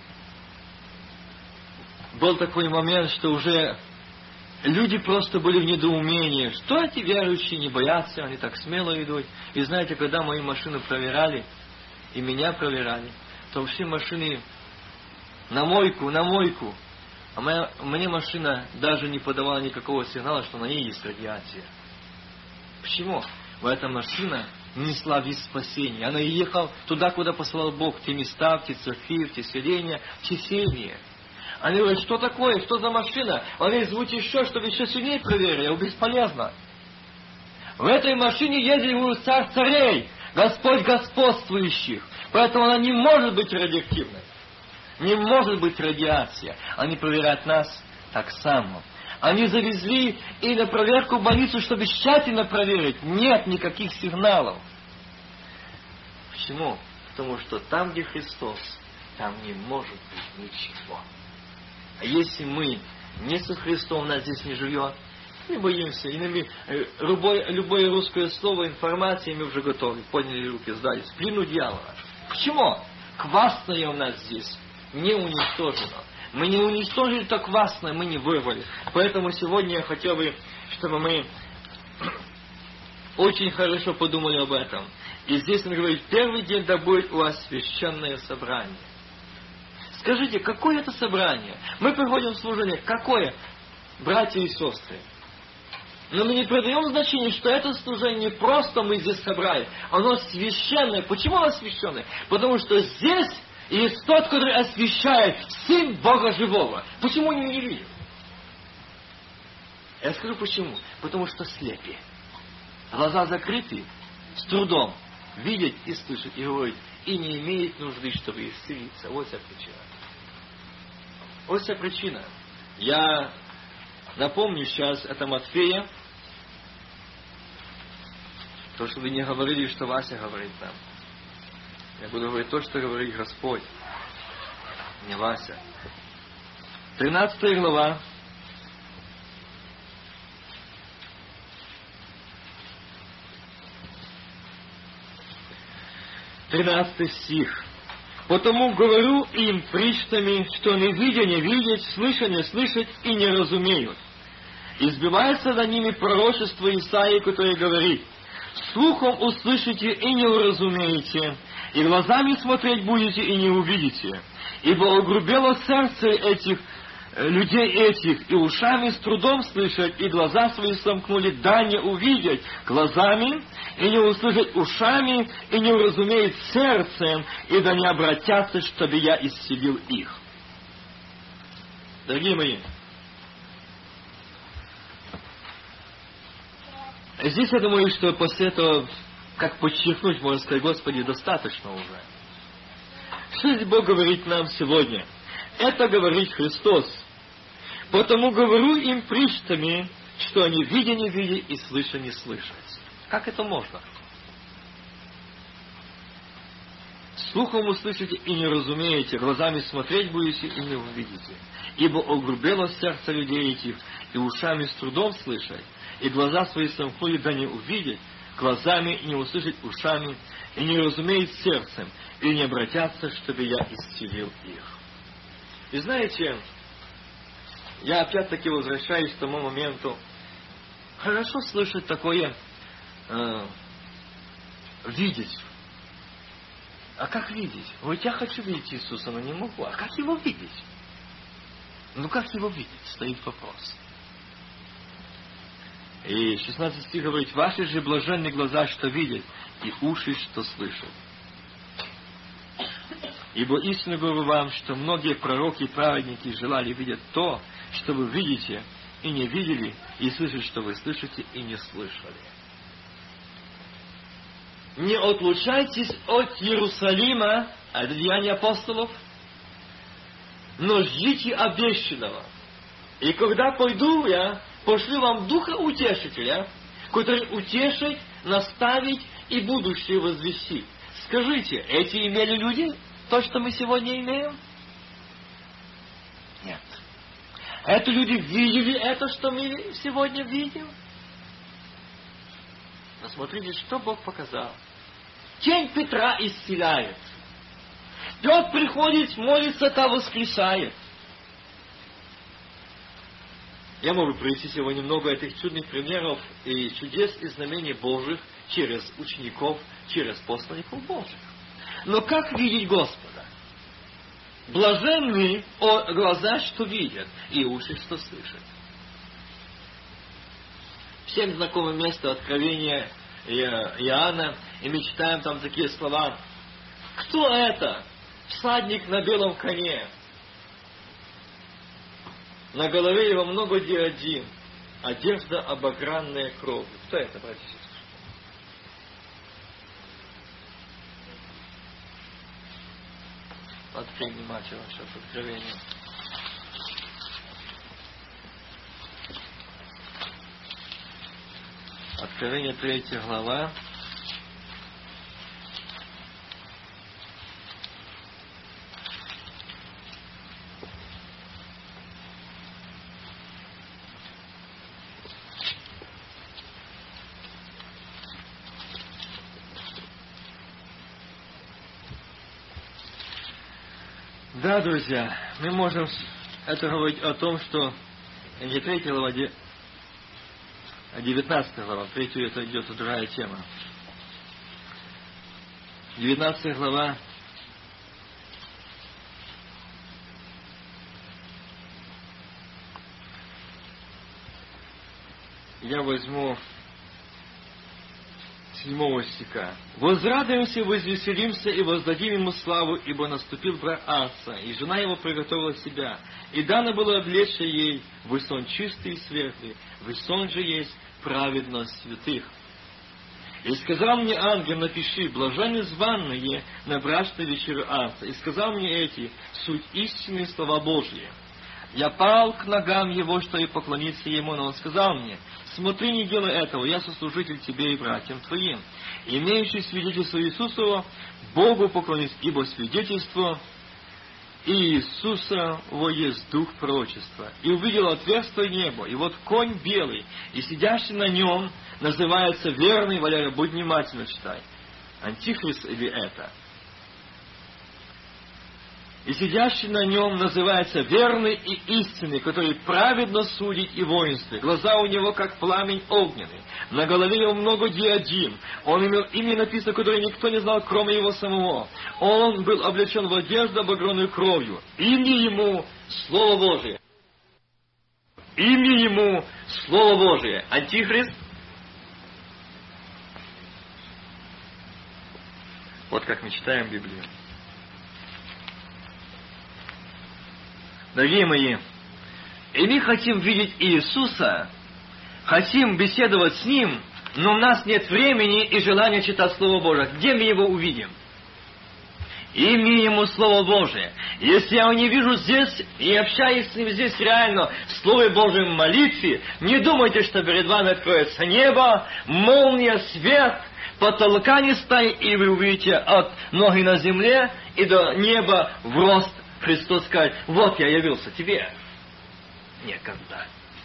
был такой момент, что уже люди просто были в недоумении, что эти верующие не боятся, они так смело идут. И знаете, когда мою машину проверяли, и меня проверяли, то все машины на мойку. А мне машина даже не подавала никакого сигнала, что на ней есть радиация. Почему? Эта машина несла весть спасения. Она ехала туда, куда послал Бог, в те места, в те церкви, в те селения, в те семьи. Они говорят, что такое, что за машина? Он говорит, звучит еще, чтобы еще сильнее проверили. Бесполезно. В этой машине ездит царь царей, Господь господствующих. Поэтому она не может быть радиоактивной. Не может быть радиация. Они проверяют нас так само. Они завезли и на проверку в больницу, чтобы тщательно проверить. Нет никаких сигналов. Почему? Потому что там, где Христос, там не может быть ничего. А если мы не со Христом, нас здесь не живет, мы боимся. Любое русское слово, информация, мы уже готовы. Подняли руки, сдали. В плену дьявола. Почему? Квасное у нас здесь не уничтожено. Мы не уничтожили то квасное, мы не вырвали. Поэтому сегодня я хотел бы, чтобы мы очень хорошо подумали об этом. И здесь он говорит, первый день да будет у вас священное собрание. Скажите, какое это собрание? Мы приходим в служение. Какое? Братья и сестры. Но мы не придаем значения, что это служение не просто мы здесь собрали. Оно священное. Почему оно священное? Потому что здесь есть тот, который освящает Сын Бога Живого. Почему они не видят? Я скажу почему. Потому что слепи. Глаза закрыты, с трудом видят и слышат, и говорят, и не имеет нужды, чтобы исцелиться. Вот вся причина. Вот вся причина. Я напомню сейчас, это Матфея. То, что вы не говорили, что Вася говорит нам. Я буду говорить то, что говорит Господь. Не Вася. 13 глава. 13 стих. «Потому говорю им притчами, что не видя не видеть, слыша не слышать и не разумеют. Избивается за ними пророчество Исаии, которое говорит, слухом услышите и не уразумеете, и глазами смотреть будете и не увидите. Ибо огрубело сердце этих людей этих, и ушами с трудом слышать, и глаза свои сомкнули, да не увидеть глазами, и не услышать ушами, и не уразумеют сердцем, и да не обратятся, чтобы я исцелил их». Дорогие мои, здесь я думаю, что после этого, как подчеркнуть, можно сказать, Господи, достаточно уже. Что здесь Бог говорит нам сегодня? Это говорит Христос. «Потому говорю им притчами, что они видя не видя и слыша не слышат». Как это можно? Слухом услышите и не разумеете, глазами смотреть будете и не увидите. Ибо огрубело сердце людей этих, и ушами с трудом слышать, и глаза свои сомкнули, да не увидеть, глазами не услышать ушами, и не разумеют сердцем, и не обратятся, чтобы я исцелил их. И знаете, я опять-таки возвращаюсь к тому моменту. Хорошо слышать такое, видеть. А как видеть? Вот я хочу видеть Иисуса, но не могу. А как Его видеть? Ну как Его видеть? Стоит вопрос. И 16 стих говорит, «Ваши же блаженные глаза, что видят, и уши, что слышат. Ибо истинно говорю вам, что многие пророки и праведники желали видеть то, что вы видите, и не видели, и слышать, что вы слышите, и не слышали». Не отлучайтесь от Иерусалима, это Деяния апостолов, но ждите обещанного. И когда пойду я, пошлю вам Духа Утешителя, который утешит, наставить и будущее возвестит. Скажите, эти имели люди то, что мы сегодня имеем? Нет. Это люди видели это, что мы сегодня видим? Но смотрите, что Бог показал. Тень Петра исцеляет. Петр приходит, молится, та воскресает. Я могу привести сегодня много этих чудных примеров и чудес и знамений Божьих через учеников, через посланников Божьих. Но как видеть Господа? Блаженны глаза, что видят, и уши, что слышат. Всем знакомо место Откровения Иоанна, И мы читаем там такие слова. Кто это? Всадник на белом коне. На голове его много диадим. Одежда обогранная кровью. Кто это, братья и сестры? Открой внимательно сейчас Откровение. Откровение 3 глава. Да, друзья, мы можем это говорить о том, что не 3 глава, а 19 глава. 3 это идет другая тема. 19 глава. Я возьму 7 стиха. «Возрадуемся, возвеселимся и воздадим ему славу, ибо наступил брак Аса, и жена его приготовила себя, и дано было облечься ей в сон чистый и светлый, в сон же есть праведность святых. И сказал мне ангел, напиши, блаженны званные на брачной вечере Аса, и сказал мне эти, суть истинные слова Божьи. Я пал к ногам его, что и поклониться ему, но он сказал мне, смотри, не делай этого, я сослужитель тебе и братьям твоим, имеющий свидетельство Иисусова, Богу поклонись, ибо свидетельство Иисуса во есть дух пророчества. И увидел отверстие небо, и вот конь белый, и сидящий на нем называется верный, Валерий, будь внимательно читай. Антихрист или это? И сидящий на нем называется верный и истинный, который праведно судит и воинствует. Глаза у него, как пламень огненный. На голове его много диадим. Он имел имя написано, которое никто не знал, кроме его самого. Он был облечен в одежду, обогранную кровью. Имя ему Слово Божие. Имя ему Слово Божие. Антихрист. Вот как мы читаем Библию. Дорогие мои, и мы хотим видеть Иисуса, хотим беседовать с Ним, но у нас нет времени и желания читать Слово Божие. Где мы Его увидим? Имя Ему Слово Божие. Если я Его не вижу здесь и общаюсь с Ним здесь реально, в Слове Божьем молитве, не думайте, что перед вами откроется небо, молния, свет, потолка не стоит, и вы увидите от ноги на земле и до неба в рост. Христос скажет, вот я явился тебе. Никогда.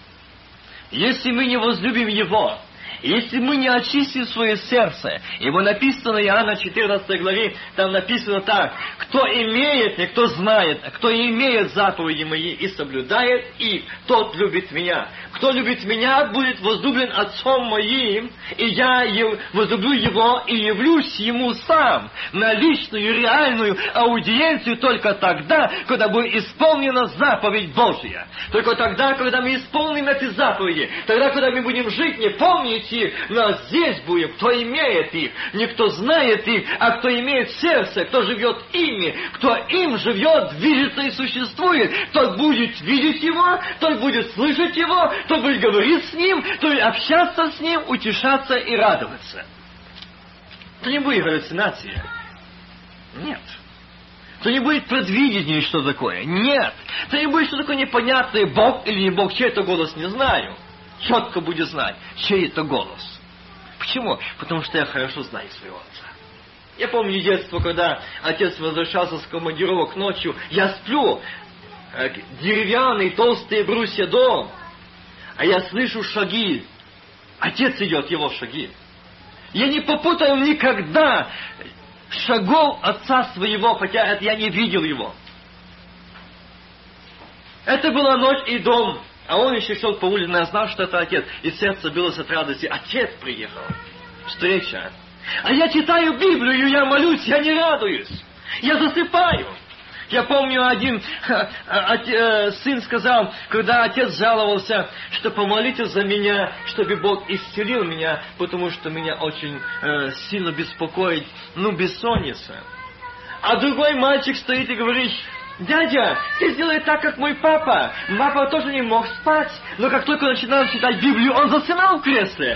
Если мы не возлюбим Его, если мы не очистим свое сердце, ибо написано в Иоанна 14 главе, там написано так, кто имеет, и кто знает, кто имеет заповеди мои и соблюдает их, тот любит меня. Кто любит меня, будет возлюблен Отцом моим, и я возлюблю его и явлюсь ему сам на личную, реальную аудиенцию только тогда, когда будет исполнена заповедь Божья. Только тогда, когда мы исполним эти заповеди, тогда, когда мы будем жить, не помните их, но здесь будем, кто имеет их, не кто знает их, а кто имеет сердце, кто живет ими, кто им живет, движется и существует, тот будет видеть его, тот будет слышать его, тот будет говорить с ним, тот будет общаться с ним, утешаться и радоваться. То не будет галлюцинации. Нет. То не будет предвидения, что такое. Нет. То не будет, что такое непонятное, Бог или не Бог, чей это голос, не знаю. Четко будет знать, чей это голос. Почему? Потому что я хорошо знаю своего отца. Я помню детство, когда отец возвращался с командировок ночью, я сплю, деревянный, толстые брусья дом, а я слышу шаги. Отец идет, его шаги. Я не попутаю никогда шагов отца своего, хотя это я не видел его. Это была ночь и дом, а он еще шел по улице, я знал, что это отец, и сердце билось от радости. Отец приехал. Встреча. А я читаю Библию, я молюсь, я не радуюсь. Я засыпаю. Я помню, один сын сказал, когда отец жаловался, что помолитесь за меня, чтобы Бог исцелил меня, потому что меня очень сильно беспокоит, бессонница. А другой мальчик стоит и говорит: дядя, ты сделай так, как мой папа. Папа тоже не мог спать, но как только начинал читать Библию, он засынал в кресле.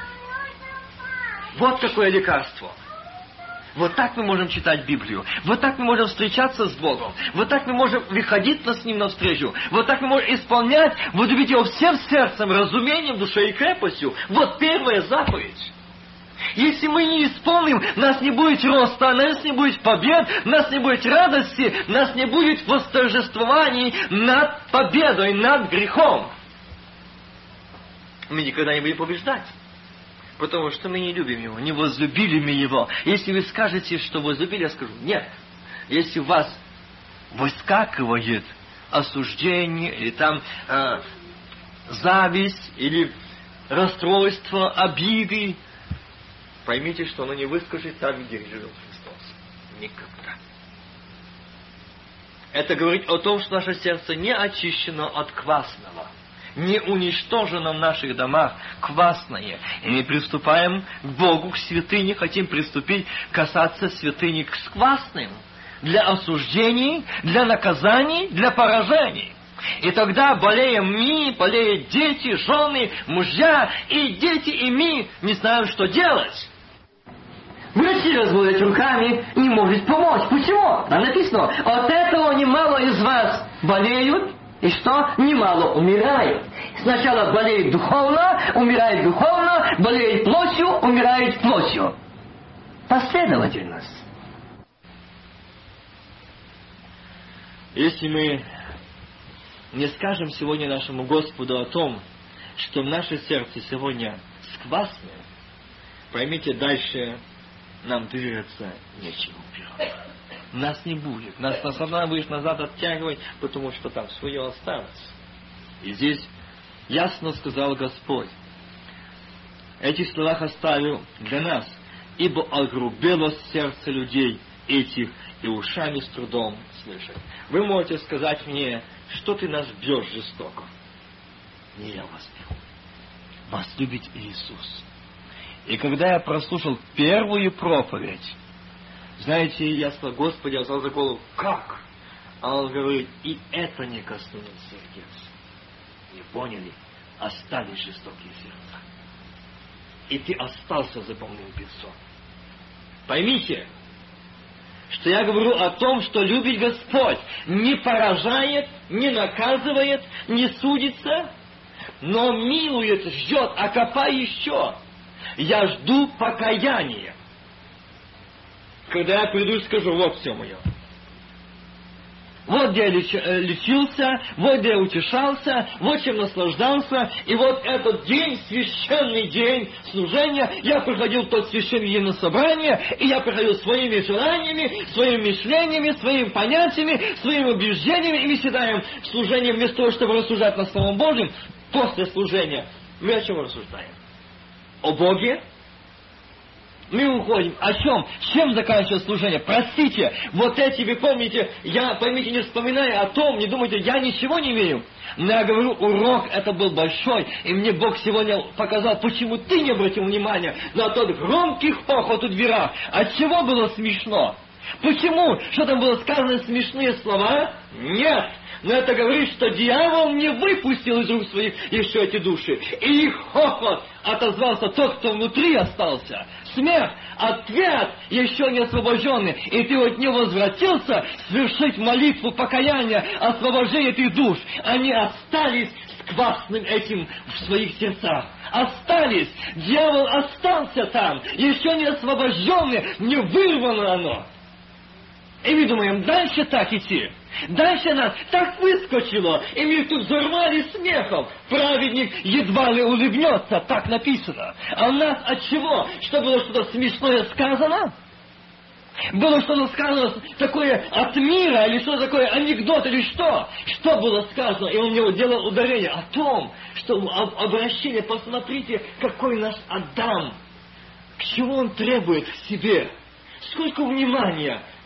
Вот какое лекарство. Вот так мы можем читать Библию. Вот так мы можем встречаться с Богом. Вот так мы можем выходить с Ним навстречу. Вот так мы можем исполнять, любить Его всем сердцем, разумением, душой и крепостью. Вот первая заповедь. Если мы не исполним, нас не будет роста, нас не будет побед, нас не будет радости, нас не будет восторжествований над победой, над грехом. Мы никогда не будем побеждать. Потому что мы не любим Его, не возлюбили мы Его. Если вы скажете, что возлюбили, я скажу: нет. Если у вас выскакивает осуждение, или там зависть, или расстройство, обиды, поймите, что оно не выскажет там, где живет Христос. Никогда. Это говорит о том, что наше сердце не очищено от квасного. Не уничтожено в наших домах квасное. И мы приступаем к Богу, к святыне, хотим приступить, касаться святыни с квасным. Для осуждений, для наказаний, для поражений. И тогда болеем мы, болеют дети, жены, мужья, и дети, и мы не знаем, что делать. Врачи разводят руками, не может помочь. Почему? Там написано: от этого немало из вас болеют, и что? Немало умирают. Сначала болеет духовно, умирает духовно, болеет плотью, умирает плотью. Последовательность. Если мы не скажем сегодня нашему Господу о том, что в наше сердце сегодня сквасное, поймите, дальше нам двигаться нечего вперед. Нас не будет. Нас одна будешь назад оттягивать, потому что там свое осталось. И здесь ясно сказал Господь. Эти слова оставил для нас. Ибо огрубело сердце людей этих, и ушами с трудом слышать. Вы можете сказать мне, что ты нас бьешь жестоко. Не я вас бью. Вас любит Иисус. И когда я прослушал первую проповедь, знаете, я сказал: Господи, я взял за голову: как? А Он говорит: и это не коснулось сердец. Не поняли? Остались жестокие сердца. И ты остался запомним певцом. Поймите, что я говорю о том, что любит Господь, не поражает, не наказывает, не судится, но милует, ждет, а копай еще. Я жду покаяния. Когда я приду и скажу: вот все мое. Вот где я лечился, вот где я утешался, вот чем наслаждался. И вот этот день, священный день служения, я приходил в тот священный день на собрание, и я приходил своими желаниями, своими мышлениями, своими понятиями, своими убеждениями, и мы считаем служение вместо того, чтобы рассуждать над Словом Божьим, после служения. Мы о чем рассуждаем? О Боге? Мы уходим. О чем? Чем заканчивается служение? Простите, вот эти, вы помните, я, поймите, не вспоминая о том, не думайте, я ничего не имею. Но я говорю, урок это был большой, и мне Бог сегодня показал, почему ты не обратил внимания на тот громкий хохот у дверях. От чего было смешно? Почему? Что там было сказано смешные слова? Нет. Но это говорит, что дьявол не выпустил из рук своих еще эти души. И их хохот отозвался тот, кто внутри остался. Смех, ответ еще не освобожденный. И ты от него возвратился совершить молитву покаяния, освобождения этих душ. Они остались с квасным этим в своих сердцах. Остались. Дьявол остался там. Еще не освобожденный, не вырвано оно. И мы думаем, дальше так идти. Дальше нас так выскочило, и мы тут взорвали смехом. Праведник едва ли улыбнется, так написано. А у нас от чего? Что было что-то смешное сказано? Было что-то сказано такое от мира, или что такое анекдот, или что? Что было сказано? И он в него делал ударение о том, что обращение, посмотрите, какой наш Адам. К чему он требует к себе? Сколько внимания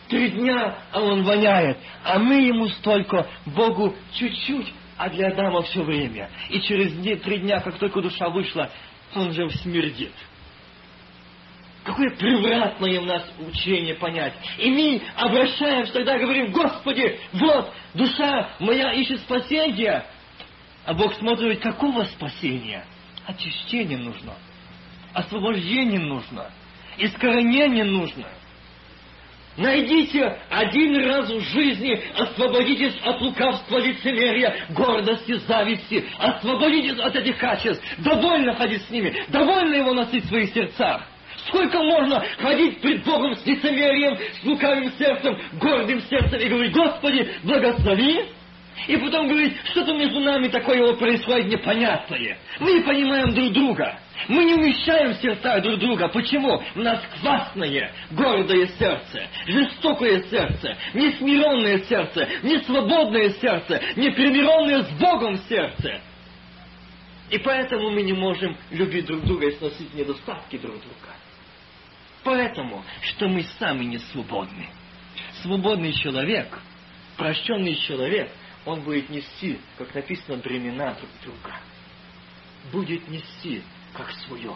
3 дня, а он воняет. А мы ему столько, Богу чуть-чуть, а для Адама все время. И через 3 дня, как только душа вышла, он же смердит. Какое превратное у нас учение понять. И мы обращаемся, тогда говорим: Господи, вот, душа моя ищет спасения. А Бог смотрит: какого спасения? Очищение нужно. Освобождение нужно. Искоренение нужно. Найдите один раз в жизни, освободитесь от лукавства, лицемерия, гордости, зависти. Освободитесь от этих качеств. Довольно ходить с ними. Довольно его носить в своих сердцах. Сколько можно ходить пред Богом с лицемерием, с лукавым сердцем, гордым сердцем и говорить: Господи, благослови. И потом говорить: что-то между нами такое происходит непонятное. Мы не понимаем друг друга. Мы не умещаем в сердцах друг друга. Почему? У нас квасное, гордое сердце, жестокое сердце, несмиренное сердце, несвободное сердце, непримиренное с Богом сердце. И поэтому мы не можем любить друг друга и сносить недостатки друг друга. Поэтому, что мы сами не свободны. Свободный человек, прощенный человек, он будет нести, как написано, бремена друг друга. Будет нести, как свое.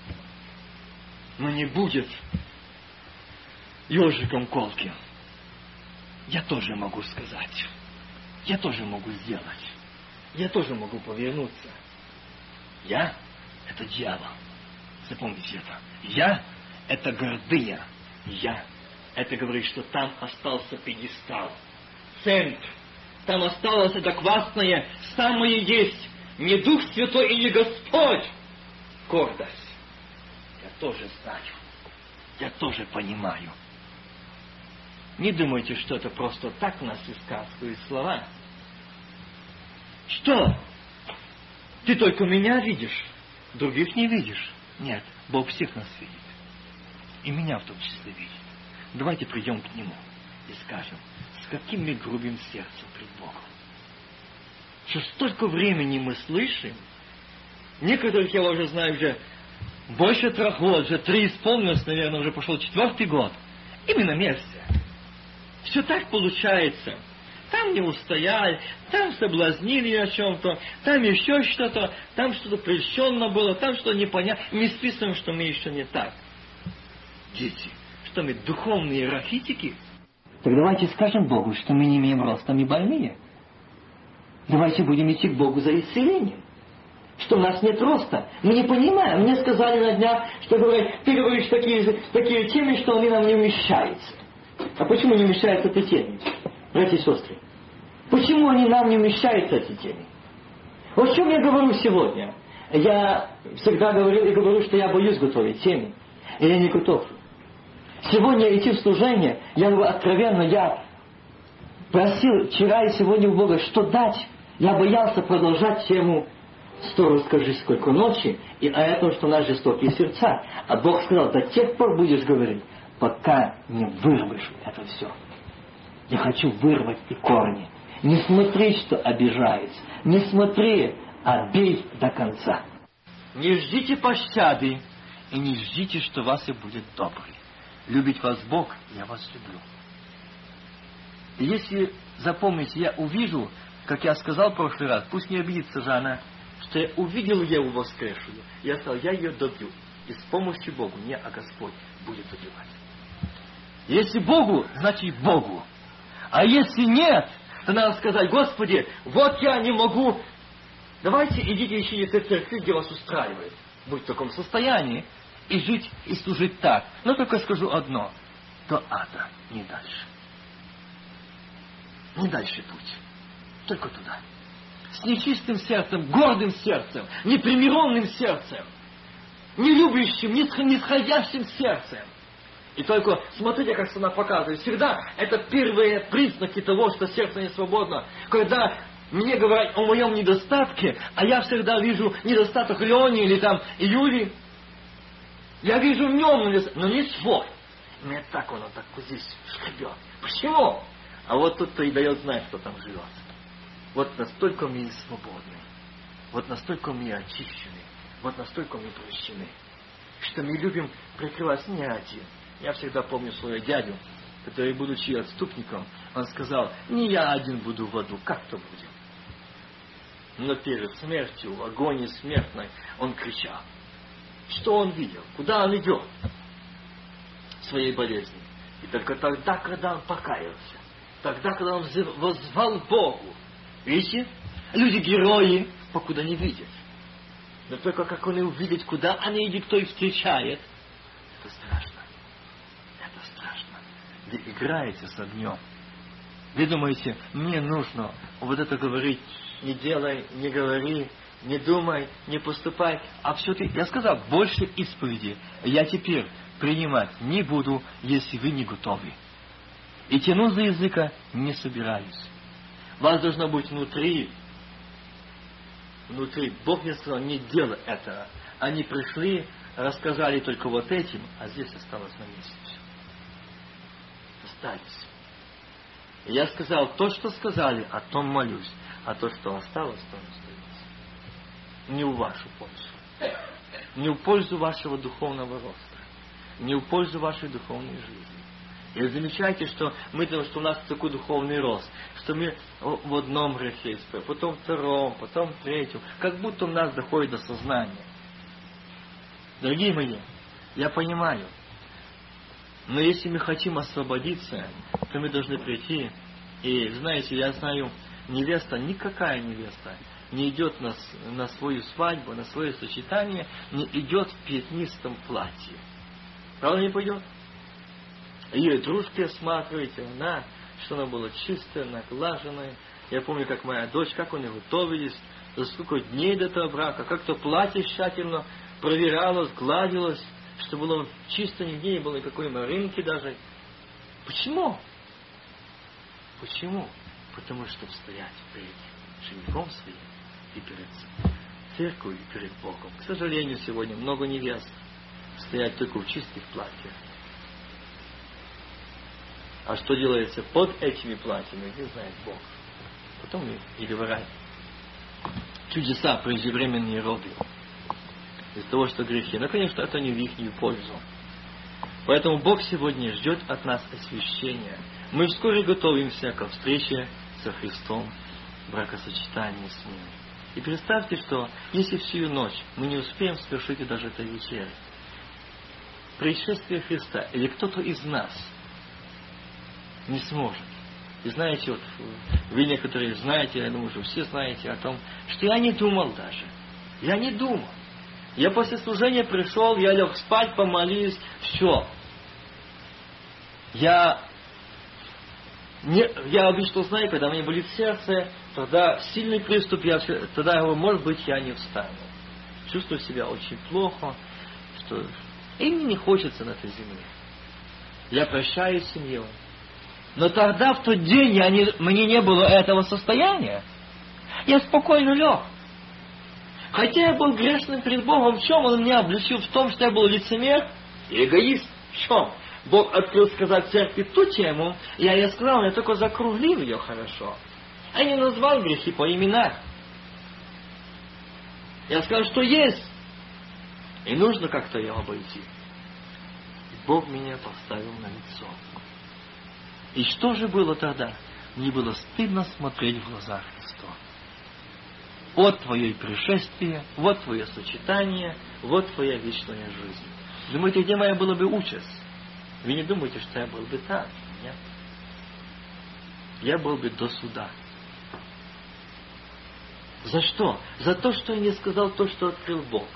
Но не будет ежиком колким. Я тоже могу сказать. Я тоже могу сделать. Я тоже могу повернуться. Я — это дьявол. Запомните это. Я — это гордыня. Я — это говорит, что там остался пьедестал. Центр. Там осталось это квасное, самое есть. Не Дух Святой и не Господь. Гордость. Я тоже знаю. Я тоже понимаю. Не думайте, что это просто так нас высказывают слова. Что? Ты только меня видишь, других не видишь. Нет, Бог всех нас видит. И меня в том числе видит. Давайте придем к Нему и скажем: с каким мы грубым сердцем пред Богом. Что столько времени мы слышим. Некоторых я уже знаю, уже больше 3 лет, уже 3 исполнилось, наверное, уже пошел 4-й год. И мы на месте. Все так получается. Там не устояли, там соблазнили о чем-то, там еще что-то, там что-то прельщенно было, там что-то непонятно. И мы списываем, что мы еще не так. Дети, что мы духовные рахитики? Так давайте скажем Богу, что мы не имеем роста, мы больные. Давайте будем идти к Богу за исцелением. Что у нас нет роста. Мы не понимаем. Мне сказали на днях, что ты говоришь такие темы, что они нам не умещаются. А почему не умещаются эти темы? Братья и сестры, почему они нам не умещаются, эти темы? Вот о чем я говорю сегодня. Я всегда говорил и говорю, что я боюсь готовить темы. И я не готов. Сегодня идти в служение, я просил вчера и сегодня у Бога, что дать. Я боялся продолжать тему «100 расскажи, сколько ночи», и о этом, что у нас жестокие сердца. А Бог сказал: до тех пор будешь говорить, пока не вырвешь это все. Я хочу вырвать и корни. Не смотри, что обижается. Не смотри, а бей до конца. Не ждите пощады и не ждите, что вас и будет добрый. Любить вас Бог, я вас люблю. И если, запомните, я увижу, как я сказал в прошлый раз, пусть не обидится Жанна, что я увидел Еву воскресшую, я сказал: я ее добью. И с помощью Богу, не а Господь будет добивать. Если Богу, значит Богу. А если нет, то надо сказать: Господи, вот я не могу. Давайте идите ищите те церкви, где вас устраивает. Будь в таком состоянии. И жить, и служить так. Но только скажу одно: до ада, не дальше. Не дальше путь. Только туда. С нечистым сердцем, гордым сердцем, непримиренным сердцем, нелюбящим, нисходящим сердцем. И только смотрите, как она показывает. Всегда это первые признаки того, что сердце не свободно. Когда мне говорят о моем недостатке, а я всегда вижу недостаток Лене или там Юли. Я вижу в нем, но не свой. Мне так он так вот здесь шкребет. Почему? А вот тут-то и дает знать, кто там живет. Вот настолько мы свободны. Вот настолько мы очищены. Вот настолько мы прощены. Что мы любим прикрываться не один. Я всегда помню своего дядю, который, будучи отступником, он сказал: не я один буду в аду, как-то будем. Но перед смертью, в агонии смертной, он кричал. Что он видел? Куда он идет в своей болезни? И только тогда, когда он покаялся, тогда, когда он воззвал Богу. Видите? Люди-герои покуда не видят. Но только как они увидят, куда они идут, кто их встречает, это страшно. Это страшно. Вы играете с огнем. Вы думаете, мне нужно вот это говорить: не делай, не говори, не думай, не поступай. А все-таки, я сказал, больше исповеди я теперь принимать не буду, если вы не готовы. И тянуть за языка не собираюсь. Вас должно быть внутри. Внутри. Бог мне сказал: не делай этого. Они пришли, рассказали только вот этим, а здесь осталось на месте все. Остались. И я сказал: то, что сказали, о том молюсь. А то, что осталось, то остается. Не в вашу пользу. Не в пользу вашего духовного роста. Не в пользу вашей духовной жизни. И замечайте, что мы думаем, что у нас такой духовный рост, что мы в одном грехе, потом втором, потом третьем, как будто у нас доходит до сознания. Дорогие мои, я понимаю, но если мы хотим освободиться, то мы должны прийти. И знаете, я знаю, невеста, никакая невеста не идет на свою свадьбу, на свое сочетание, не идет в пятнистом платье. Правда, не пойдет? Ее дружки осматриваете, что она была чистая, наглаженная. Я помню, как моя дочь, как они готовились, за сколько дней до этого брака, как-то платье тщательно проверялось, гладилось, чтобы было чисто, нигде не было никакой морынки даже. Почему? Почему? Потому что стоять перед женихом своим и перед церковью, и перед Богом. К сожалению, сегодня много невест стоят только в чистых платьях. А что делается под этими платьями, не знает Бог. Потом и говорят чудеса, преждевременные роды. Из-за того, что грехи. Но, конечно, это не в их пользу. Поэтому Бог сегодня ждет от нас освящения. Мы вскоре готовимся ко встрече со Христом, бракосочетании с Ним. И представьте, что если всю ночь мы не успеем совершить даже этой вечери, пришествие Христа, или кто-то из нас не сможет. И знаете, вот вы некоторые знаете, я думаю, что все знаете о том, что я не думал даже. Я не думал. Я после служения пришел, я лег спать, помолились, все. Я обычно знаю, когда мне болит сердце, тогда сильный приступ, тогда я говорю, может быть, я не встану. Чувствую себя очень плохо, и мне не хочется на этой земле. Я прощаюсь с семьей. Но тогда, в тот день, мне не было этого состояния. Я спокойно лег. Хотя я был грешным перед Богом, в чем Он меня обличил? В том, что я был лицемер и эгоист. В чем? Бог открыл сказать церкви ту тему, я сказал, я только закруглил ее хорошо. А не назвал грехи по именам. Я сказал, что есть. И нужно как-то ее обойти. И Бог меня поставил на лицо. И что же было тогда? Мне было стыдно смотреть в глаза Христа. Вот твое пришествие, вот твое сочетание, вот твоя вечная жизнь. Думаете, где моя была бы участь? Вы не думаете, что я был бы там? Нет. Я был бы до суда. За что? За то, что я не сказал то, что открыл Бог.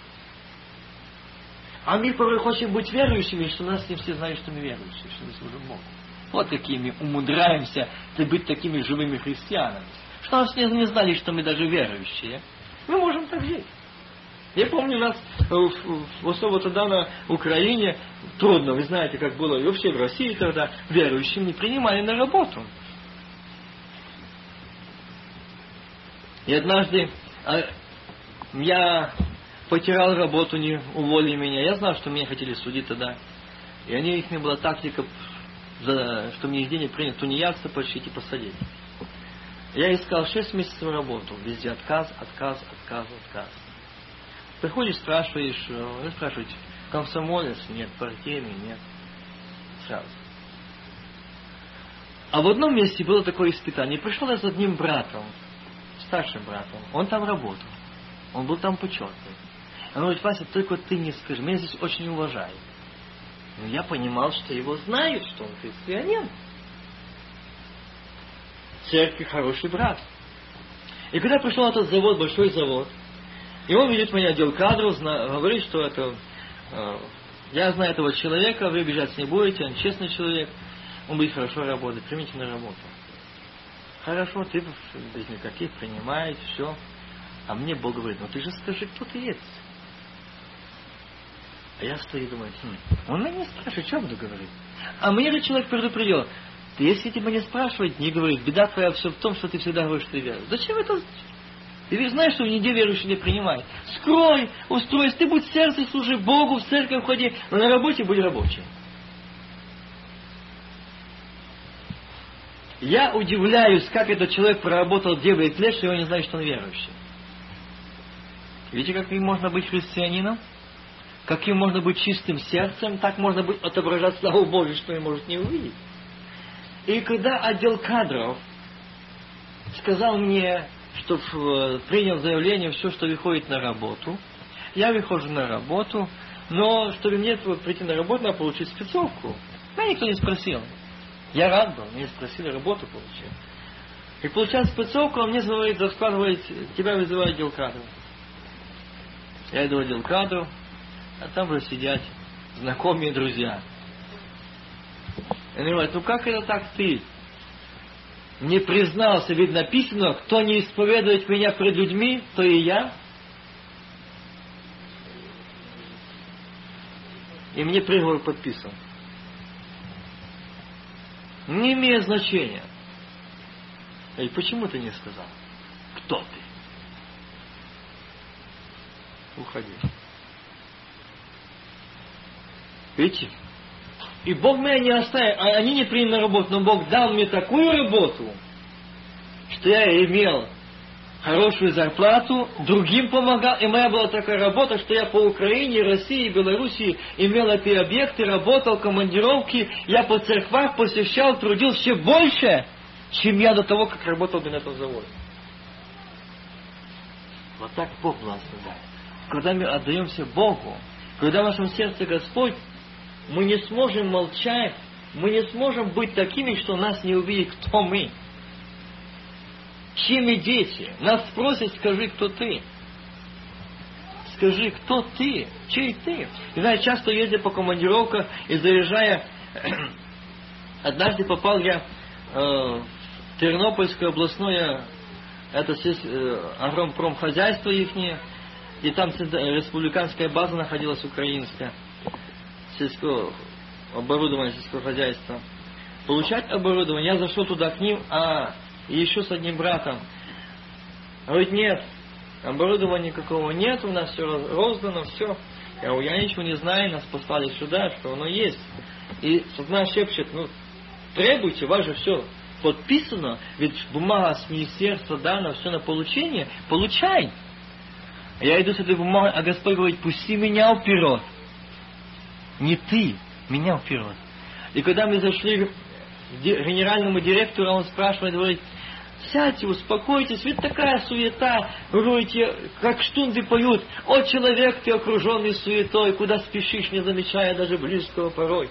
А мы порой хотим быть верующими, что нас не все знают, что мы верующие, что мы служим Богу. Вот какими умудряемся быть такими живыми христианами. Что нас не знали, что мы даже верующие. Мы можем так жить. Я помню, нас особо тогда на Украине трудно, вы знаете, как было и вообще в России тогда, верующим не принимали на работу. И однажды я потерял работу, не уволили меня. Я знал, что меня хотели судить тогда. И их не была тактика, что мне нигде не принято тунеядца почти посадить. Я искал 6 месяцев работу. Везде отказ. Приходишь, спрашиваете, комсомолец? Нет. Партийный? Нет. Сразу. А в одном месте было такое испытание. Пришел я с одним братом, старшим братом. Он там работал. Он был там почетный. Он говорит: Вася, только ты не скажи, меня здесь очень уважают. Но я понимал, что его знают, что он христианин. В церкви хороший брат. И когда пришел на этот завод, большой завод, и он ведет меня в отдел кадров, говорит, что это... Я знаю этого человека, вы обижаться не будете, он честный человек, он будет хорошо работать, примите на работу. Хорошо, ты без никаких принимаешь, все. А мне Бог говорит: ну ты же скажи, кто ты есть. А я стою и думаю: он меня не спрашивает, что я буду говорить. А мне же человек предупредил: ты если тебя не спрашивает, не говорит, беда твоя все в том, что ты всегда говоришь, что ты веруешь. Зачем это? Ты ведь знаешь, что нигде верующие не принимают. Скрой, устройся, ты будь в сердце, служи Богу, в церковь ходи, но на работе будь рабочим. Я удивляюсь, как этот человек проработал 9 лет, что его не знает, что он верующий. Видите, каким можно быть христианином? Каким можно быть чистым сердцем, так можно быть отображать славу Божию, что он может не увидеть. И когда отдел кадров сказал мне, что принял заявление, все, что выходит на работу, я выхожу на работу, но чтобы мне прийти на работу, надо получить спецовку. Меня никто не спросил. Я рад был, меня спросили, работу получил. И получая спецовку, он мне звонит, раскладывает: тебя вызывает отдел кадров. Я иду в отдел кадров, а там уже сидят знакомые друзья. И они говорят: ну как это так ты не признался, ведь написано, кто не исповедует меня пред людьми, то и я. И мне приговор подписан. Не имеет значения. И почему ты не сказал? Кто ты? Уходи. Видите? И Бог меня не оставил, они не приняли на работу, но Бог дал мне такую работу, что я имел хорошую зарплату, другим помогал, и моя была такая работа, что я по Украине, России, Белоруссии имел эти объекты, работал, командировки, я по церквах посещал, трудился больше, чем я до того, как работал бы на этом заводе. Вот так Бог благословляет. Когда мы отдаемся Богу, когда в нашем сердце Господь, мы не сможем молчать, мы не сможем быть такими, что нас не увидит, кто мы. Чьи дети? Нас спросят: скажи, кто ты. Скажи, кто ты? Чей ты? И знаете, часто ездя по командировкам и заезжая, однажды попал я в Тернопольское областное, это агропромхозяйство ихнее, и там республиканская база находилась, украинская, сельское оборудование сельского хозяйства. Получать оборудование, я зашел туда к ним, и еще с одним братом. Говорит: нет, оборудования никакого нет, у нас все роздано, все. Я говорю: я ничего не знаю, нас послали сюда, что оно есть. И жена шепчет: ну, требуйте, у вас же все подписано, ведь бумага с министерства дана, все на получение, получай. Я иду с этой бумагой, а Господь говорит: пусти меня вперед. Не ты, меня вперед. И когда мы зашли к генеральному директору, он спрашивает, говорит: сядьте, успокойтесь, ведь такая суета, говорите, как штунды поют: о, человек, ты окруженный суетой, куда спешишь, не замечая даже близкого порой.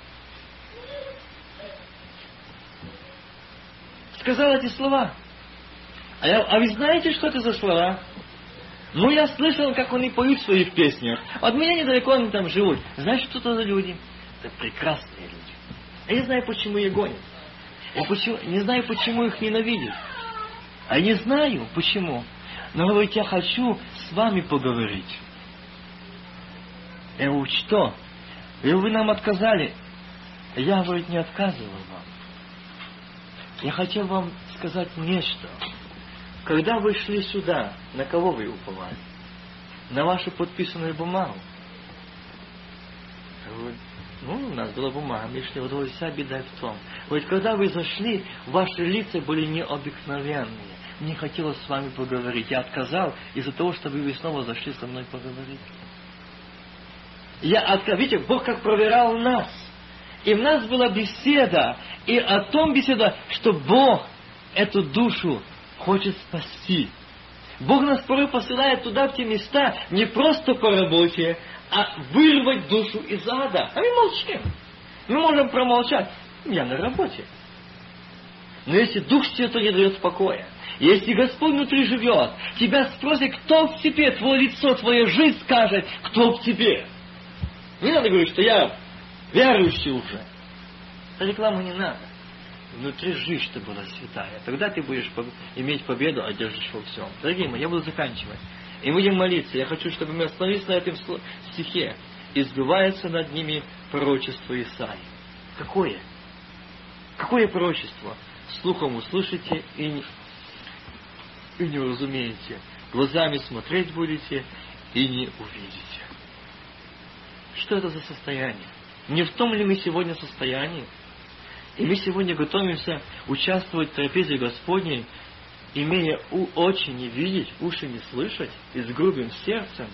Сказал эти слова. А вы знаете, что это за слова? Ну, я слышал, как они поют в своих песнях. От меня недалеко они там живут. Знаешь, что это за люди? Это прекрасные люди. Я не знаю, почему их гонят. Не знаю, почему их ненавидят. А не знаю, почему. Но, говорит, я хочу с вами поговорить. Я говорю: что? И вы нам отказали. Я, говорит, не отказывал вам. Я хотел вам сказать нечто. Когда вы шли сюда, на кого вы уповали? На вашу подписанную бумагу. Я говорю: ну, у нас была бумага, мы шли, вот вся беда в том. Говорит, когда вы зашли, ваши лица были необыкновенные. Мне хотелось с вами поговорить. Я отказал из-за того, чтобы вы снова зашли со мной поговорить. Видите, Бог как проверял нас. И у нас была беседа, и о том беседа, что Бог эту душу хочет спасти. Бог нас порой посылает туда, в те места, не просто по работе, а вырвать душу из ада. А мы молчим. Мы можем промолчать. Я на работе. Но если Дух Святой не дает покоя, если Господь внутри живет, тебя спросит, кто в тебе, твое лицо, твоя жизнь скажет, кто в тебе. Не надо говорить, что я верующий уже. Рекламу не надо. Внутри жизнь, чтобы была святая. Тогда ты будешь иметь победу, одержишь во всем. Дорогие мои, я буду заканчивать. И будем молиться. Я хочу, чтобы мы остановились на этом стихе. И сбывается над ними пророчество Исаии. Какое? Какое пророчество? Слухом услышите и не уразумеете. Глазами смотреть будете и не увидите. Что это за состояние? Не в том ли мы сегодня состоянии? И мы сегодня готовимся участвовать в трапезе Господней, имея очи не видеть, уши не слышать и с грубым сердцем.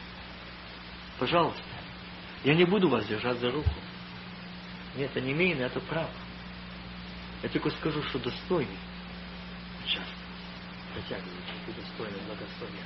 Пожалуйста, я не буду вас держать за руку. Нет, я не имею на это права. Я только скажу, что достойный участвовать. Протягивайте, ты достойный благословения.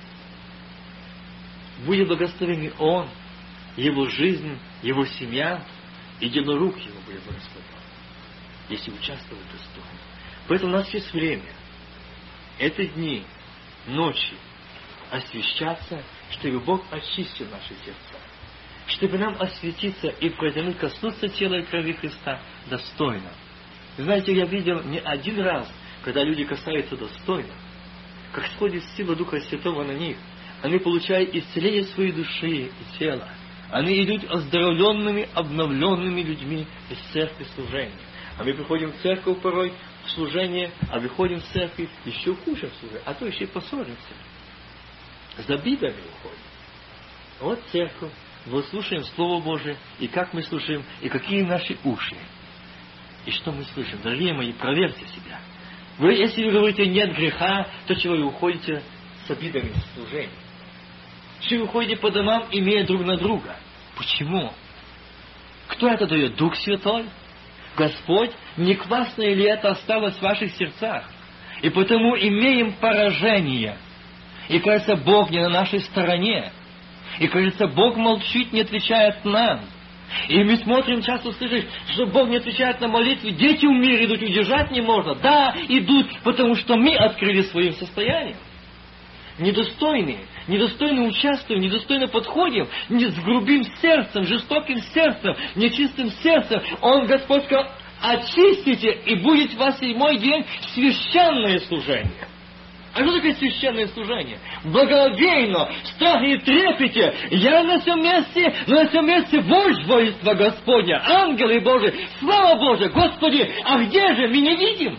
Будет благословенный Он, Его жизнь, Его семья, и дело рук Его будет благословен, если участвовать достойно. Поэтому у нас есть время, это дни, ночи, освящаться, чтобы Бог очистил наши сердца, чтобы нам осветиться и протянуть, коснуться тела и крови Христа достойно. Знаете, я видел не один раз, когда люди касаются достойно, как сходит сила Духа Святого на них, они получают исцеление своей души и тела. Они идут оздоровленными, обновленными людьми из церкви служения. А мы приходим в церковь порой в служение, а выходим в церковь еще хуже в служение, а то еще и поссоримся. За обидами уходим. Вот церковь, вот слушаем Слово Божие, и как мы слушаем, и какие наши уши. И что мы слышим? Дорогие мои, проверьте себя. Вы, если вы говорите нет греха, то чего вы уходите с обидами в служение? Что вы уходите по домам, имея друг на друга? Почему? Кто это дает? Дух Святой? Господь? Не классное ли это осталось в ваших сердцах? И потому имеем поражение. И кажется, Бог не на нашей стороне. И кажется, Бог молчит, не отвечает нам. И мы смотрим, часто слышишь, что Бог не отвечает на молитвы. Дети в мир идут, удержать не можно. Да, идут, потому что мы открыли своим состоянием. Недостойные участвуем, недостойно подходим, не с грубым сердцем, жестоким сердцем, нечистым сердцем. Он, Господь, сказал, очистите, и будет у вас 7-й день священное служение. А что такое священное служение? Благоговейно, страх и трепете. Я на всем месте вождь воинства Господня, ангелы Божии, слава Божия, Господи, а где же? Мы не видим.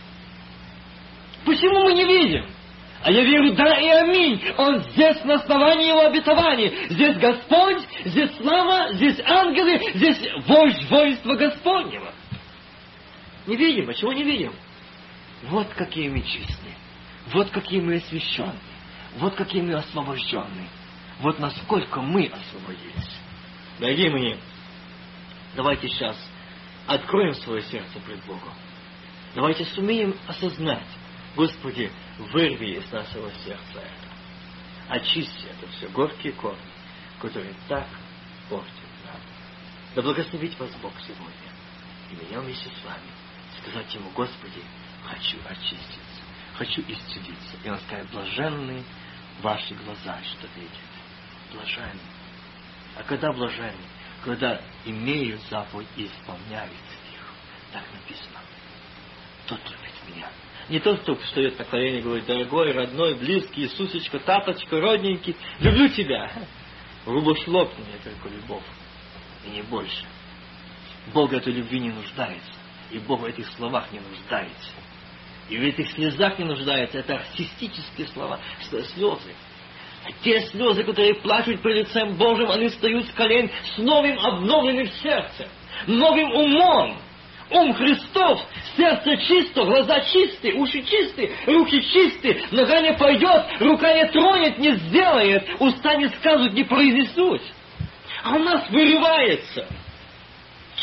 Почему мы не видим? А я верю, да и аминь. Он здесь на основании Его обетований. Здесь Господь, здесь слава, здесь ангелы, здесь вождь воинства Господнего. Не видим. А чего не видим? Вот какие мы чистые. Вот какие мы освященные. Вот какие мы освобожденные. Вот насколько мы освободились. Дорогие мои, давайте сейчас откроем свое сердце пред Богом. Давайте сумеем осознать, Господи, вырви из нашего сердца это. Очисти это все, горькие корни, которые так портят нам. Да благословить вас Бог сегодня. И меня вместе с вами сказать Ему, Господи, хочу очиститься. Хочу исцелиться. И Он скажет, блаженны ваши глаза, что видят. Блаженны. А когда блаженны? Когда имеют заповедь и исполняют их. Так написано. Тот любит меня. Не тот, кто встает на колени и говорит, дорогой, родной, близкий, Иисусечка, тапочка, родненький, люблю тебя. Грубо шлопни мне только любовь. И не больше. Бог этой любви не нуждается. И Бог в этих словах не нуждается. И в этих слезах не нуждается. Это артистические слова, слезы. Те слезы, которые плачут перед лицем Божьим, они встают с колен с новым обновленным сердцем, новым умом. Ум Христов, сердце чисто, глаза чистые, уши чистые, руки чистые, нога не пойдет, рука не тронет, не сделает, уста не скажут, не произнесут. А у нас вырывается.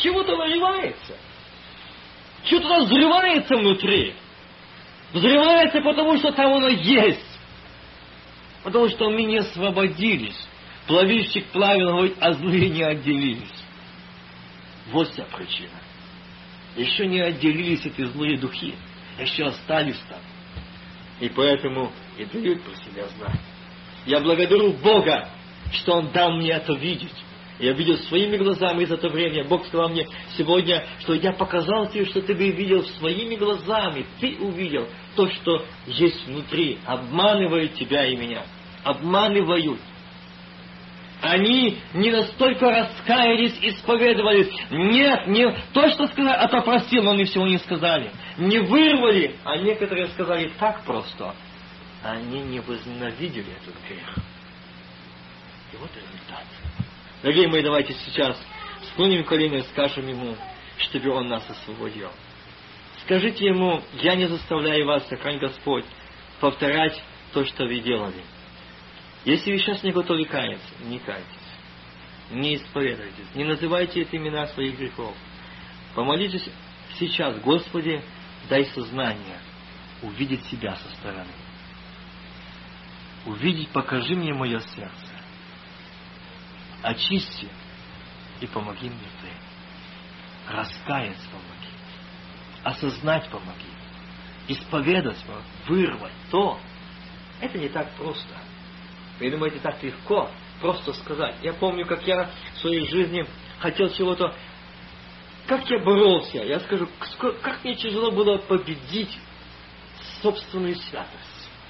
чего-то наживается. Что-то взрывается внутри. Взрывается, потому что там оно есть. Потому что мы не освободились. Плавильщик плавил, говорит, а злые не отделились. Вот вся причина. Еще не отделились эти злые духи. Еще остались там. И поэтому и дают про себя знать. Я благодарю Бога, что Он дал мне это видеть. Я видел своими глазами за это время. Бог сказал мне сегодня, что я показал тебе, что ты бы видел своими глазами. Ты увидел то, что есть внутри. Обманывают тебя и меня. Обманывают. Они не настолько раскаялись, исповедовались. Нет, не то, что сказали, а то простил, но они всего не сказали. Не вырвали, а некоторые сказали так просто. Они не возненавидели этот грех. И вот результат. Дорогие мои, давайте сейчас склоним колени и скажем Ему, чтобы Он нас освободил. Скажите Ему, я не заставляю вас, сохрань Господь, повторять то, что вы делали. Если вы сейчас не готовы каяться, не кайтесь, не исповедуйтесь, не называйте эти имена своих грехов. Помолитесь сейчас, Господи, дай сознание увидеть себя со стороны. Увидеть, покажи мне мое сердце. Очисти и помоги мне Ты. Раскаяться помоги. Осознать помоги. Исповедать помоги. Вырвать то. Это не так просто. Вы думаете, так легко просто сказать. Я помню, как я в своей жизни хотел чего-то. Как я боролся. Я скажу, как мне тяжело было победить собственную святость.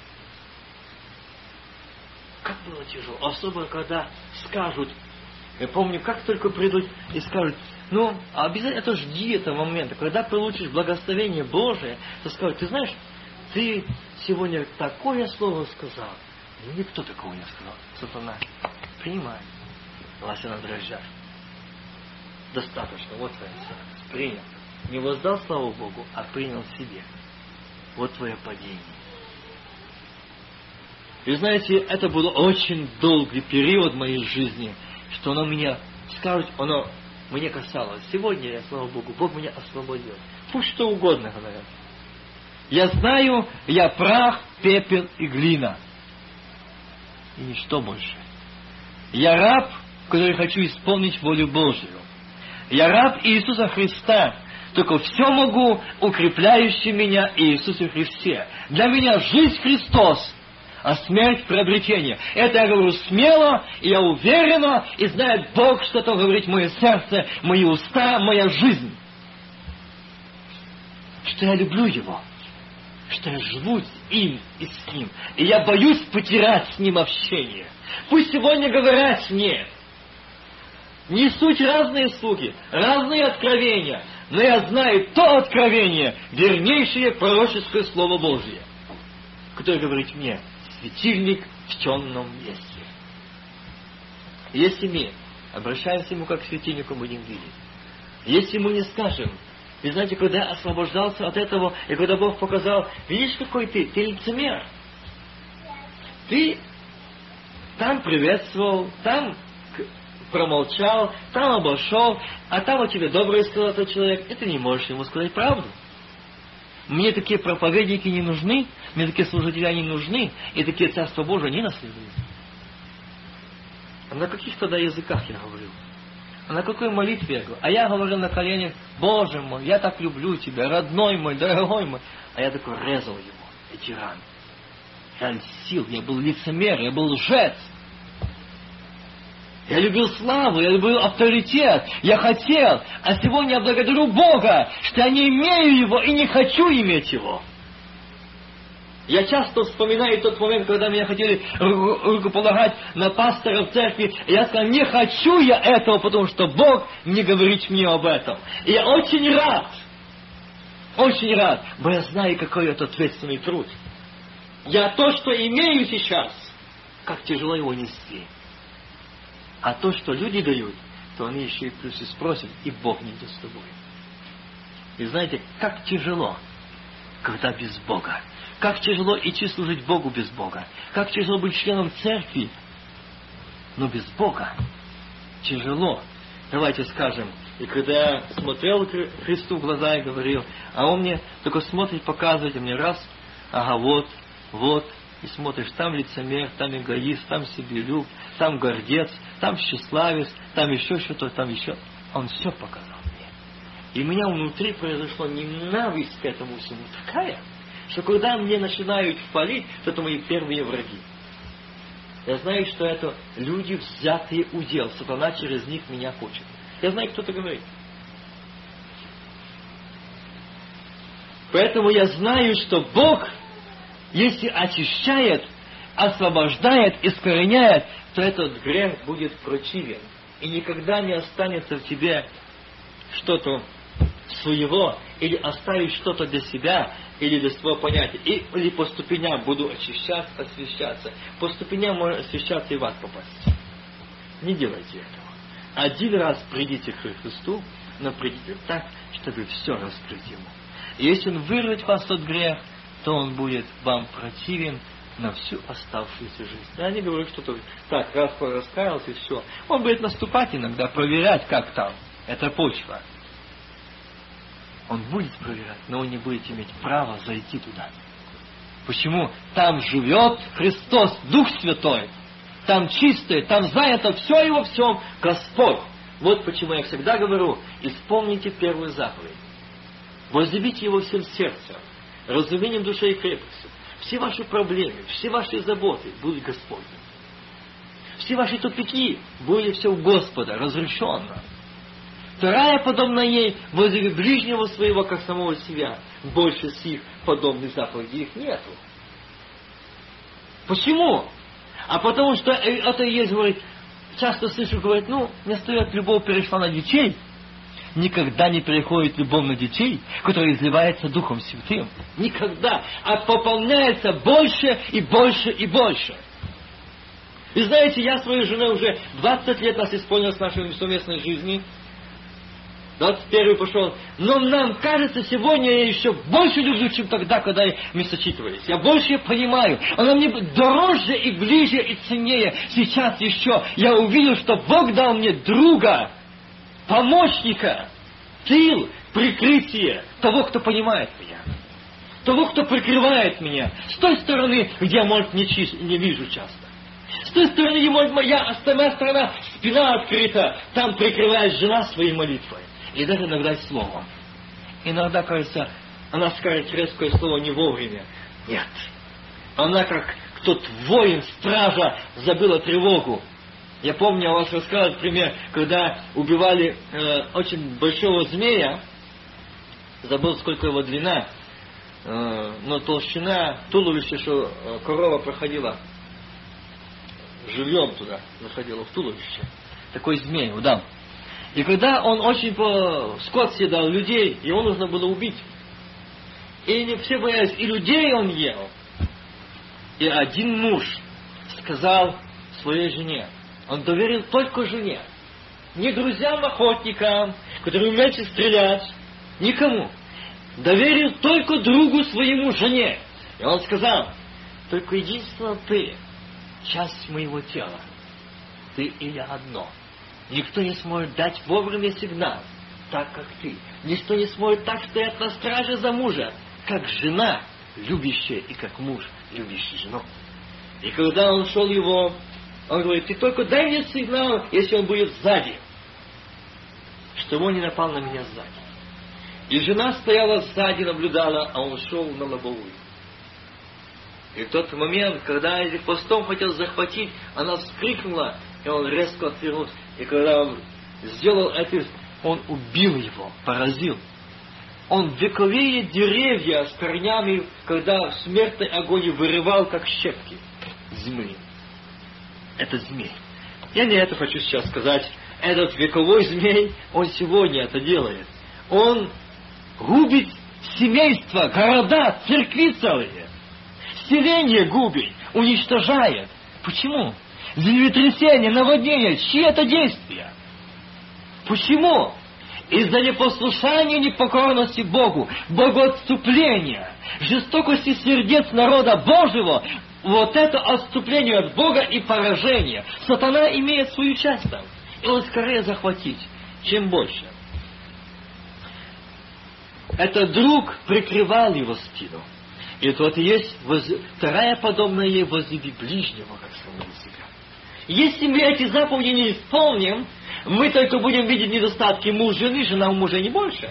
Как было тяжело. Особенно, когда скажут, я помню, как только придут и скажут, ну, обязательно это жди этого момента. Когда получишь благословение Божие, то скажут, ты знаешь, ты сегодня такое слово сказал. И никто такого не сказал. Сатана, принимай. Лася на дрожжах. Достаточно. Вот твоя святость. Принял. Не воздал славу Богу, а принял себе. Вот твое падение. И знаете, это был очень долгий период моей жизни, что оно меня, скажут, оно мне касалось. Сегодня я, слава Богу, Бог меня освободил. Пусть что угодно говорят. Я знаю, я прах, пепел и глина. И ничто больше. Я раб, который хочу исполнить волю Божию. Я раб Иисуса Христа. Только все могу, укрепляющий меня Иисусе Христе. Для меня жизнь Христос, а смерть приобретение. Это я говорю смело, и я уверенно, и знает Бог, что это говорит мое сердце, мои уста, моя жизнь. Что я люблю Его. Что я живу с им и с Ним. И я боюсь потерять с Ним общение. Пусть сегодня говорят мне. Несут разные слухи, разные откровения. Но я знаю то откровение, вернейшее пророческое Слово Божие, которое говорит мне, светильник в темном месте. Если мы обращаемся Ему как к светильнику, будем видеть. Если мы не скажем, вы знаете, когда я освобождался от этого, и когда Бог показал, видишь, какой ты лицемер. Ты там приветствовал, там промолчал, там обошел, а там о тебе доброе сказал этот человек, и ты не можешь ему сказать правду. Мне такие проповедники не нужны, мне такие служители не нужны, и такие Царство Божие не наследуют. А на каких тогда языках я говорил? А на какой молитве я говорил? А я говорил на коленях, Боже мой, я так люблю Тебя, родной мой, дорогой мой. А я такой резал его, и тиран. Я льстил, я был лицемер, я был лжец. Я любил славу, я любил авторитет, я хотел. А сегодня я благодарю Бога, что я не имею Его и не хочу иметь Его. Я часто вспоминаю тот момент, когда меня хотели рукополагать на пастора в церкви. И я сказал, не хочу я этого, потому что Бог не говорит мне об этом. И я очень рад, бо я знаю, какой это ответственный труд. Я то, что имею сейчас, как тяжело его нести. А то, что люди дают, то они еще и плюс и спросят, и Бог не идет с тобой. И знаете, как тяжело, когда без Бога. Как тяжело идти служить Богу без Бога. Как тяжело быть членом церкви, но без Бога. Тяжело. Давайте скажем, И когда я смотрел Христу в глаза и говорил, а он мне только смотрит, показывает, а мне раз, ага, вот, и смотришь, там лицемер, там эгоист, там себелюб, там гордец, там тщеславец, там еще что-то, там еще. Он все показал мне. И у меня внутри произошла ненависть к этому всему такая, что когда мне начинают хвалить, то это мои первые враги. Я знаю, что это люди, взятые удел. Сатана через них меня хочет. Я знаю, кто это говорит. Поэтому я знаю, что Бог, если очищает, освобождает, искореняет, то этот грех будет противен. И никогда не останется в тебе что-то своего, или оставить что-то для себя, или для своего понятия. Или по ступеням буду очищаться, освящаться. По ступеням можно освящаться и в ад попасть. Не делайте этого. Один раз придите к Христу, но придите так, чтобы все раскрыть Ему. И если Он вырвет вас от грех, то Он будет вам противен на всю оставшуюся жизнь. Я не говорю, что так, раз раскаялся и все. Он будет наступать иногда, проверять, как там. Это почва. Он будет проверять, но он не будет иметь права зайти туда. Почему? Там живет Христос, Дух Святой. Там чистое, там занято все и во всем Господь. Вот почему я всегда говорю, исполните первую заповедь. Возлюбите Его всем сердцем, разумением души и крепостью. Все ваши проблемы, все ваши заботы будут Господни. Все ваши тупики будут все у Господа, разрешенно. Вторая, подобна ей, возлюби ближнего своего, как самого себя. Больше сих подобных заповедей их нету. Почему? А потому что это есть, говорит, часто слышу, говорит, не стоит любовь перешла на детей. Никогда не переходит любовь на детей, которая изливается Духом Святым. Никогда. А пополняется больше и больше и больше. И знаете, я своей женой уже 20 лет нас исполнилось в нашей совместной жизни. 21 пошел. Но нам кажется, сегодня я еще больше люблю, чем тогда, когда мы сочетывались. Я больше понимаю. Она мне дороже и ближе и ценнее. Сейчас еще я увидел, что Бог дал мне друга, помощника, тыл, прикрытие того, кто понимает меня. Того, кто прикрывает меня. С той стороны, где я, может, не вижу часто. С той стороны, где, может, моя сторона, спина открыта. Там прикрывает жена своей молитвой. И даже иногда словом. Иногда, кажется, она скажет резкое слово не вовремя. Нет. Она, как тот воин, стража, забыла тревогу. Я помню, я вас рассказывал пример, когда убивали очень большого змея. Забыл, сколько его длина. Но толщина туловища, что корова проходила. Живьем туда заходила, в туловище. Такой змей, удав. И когда он очень скот съедал людей, его нужно было убить. И не все боялись, и людей он ел. И один муж сказал своей жене, он доверил только жене, не друзьям-охотникам, которые умеют стрелять, никому. Доверил только другу своему жене. И он сказал, только единственно ты, часть моего тела, ты и я одно. Никто не сможет дать вовремя сигнал, так как ты. Никто не сможет так стоять на страже за мужа, как жена, любящая, и как муж, любящий жену. И когда он шел его, он говорит, ты только дай мне сигнал, если он будет сзади, чтобы он не напал на меня сзади. И жена стояла сзади, наблюдала, а он шел на лобовую. И в тот момент, когда этих постом хотел захватить, она вскрикнула, и он резко отвернулся. И когда он сделал это, он убил его, поразил. Он вековые деревья с корнями, когда в смертной агонии вырывал, как щепки земли. Это змей. Я не это хочу сейчас сказать. Этот вековой змей, он сегодня это делает. Он губит семейства, города, церкви целые. Селение губит, уничтожает. Почему? Землетрясение, наводнение, чьи это действия? Почему? Из-за непослушания, непокорности Богу, богоотступления, жестокости сердец народа Божьего, вот это отступление от Бога и поражение. Сатана имеет свою часть там. И он скорее захватить, чем больше. этот друг прикрывал его спину. И вот есть вторая подобная ей: возлюби ближнего, как самого себя. Если мы эти заповеди не исполним, мы только будем видеть недостатки муж жены, жена у мужа не больше.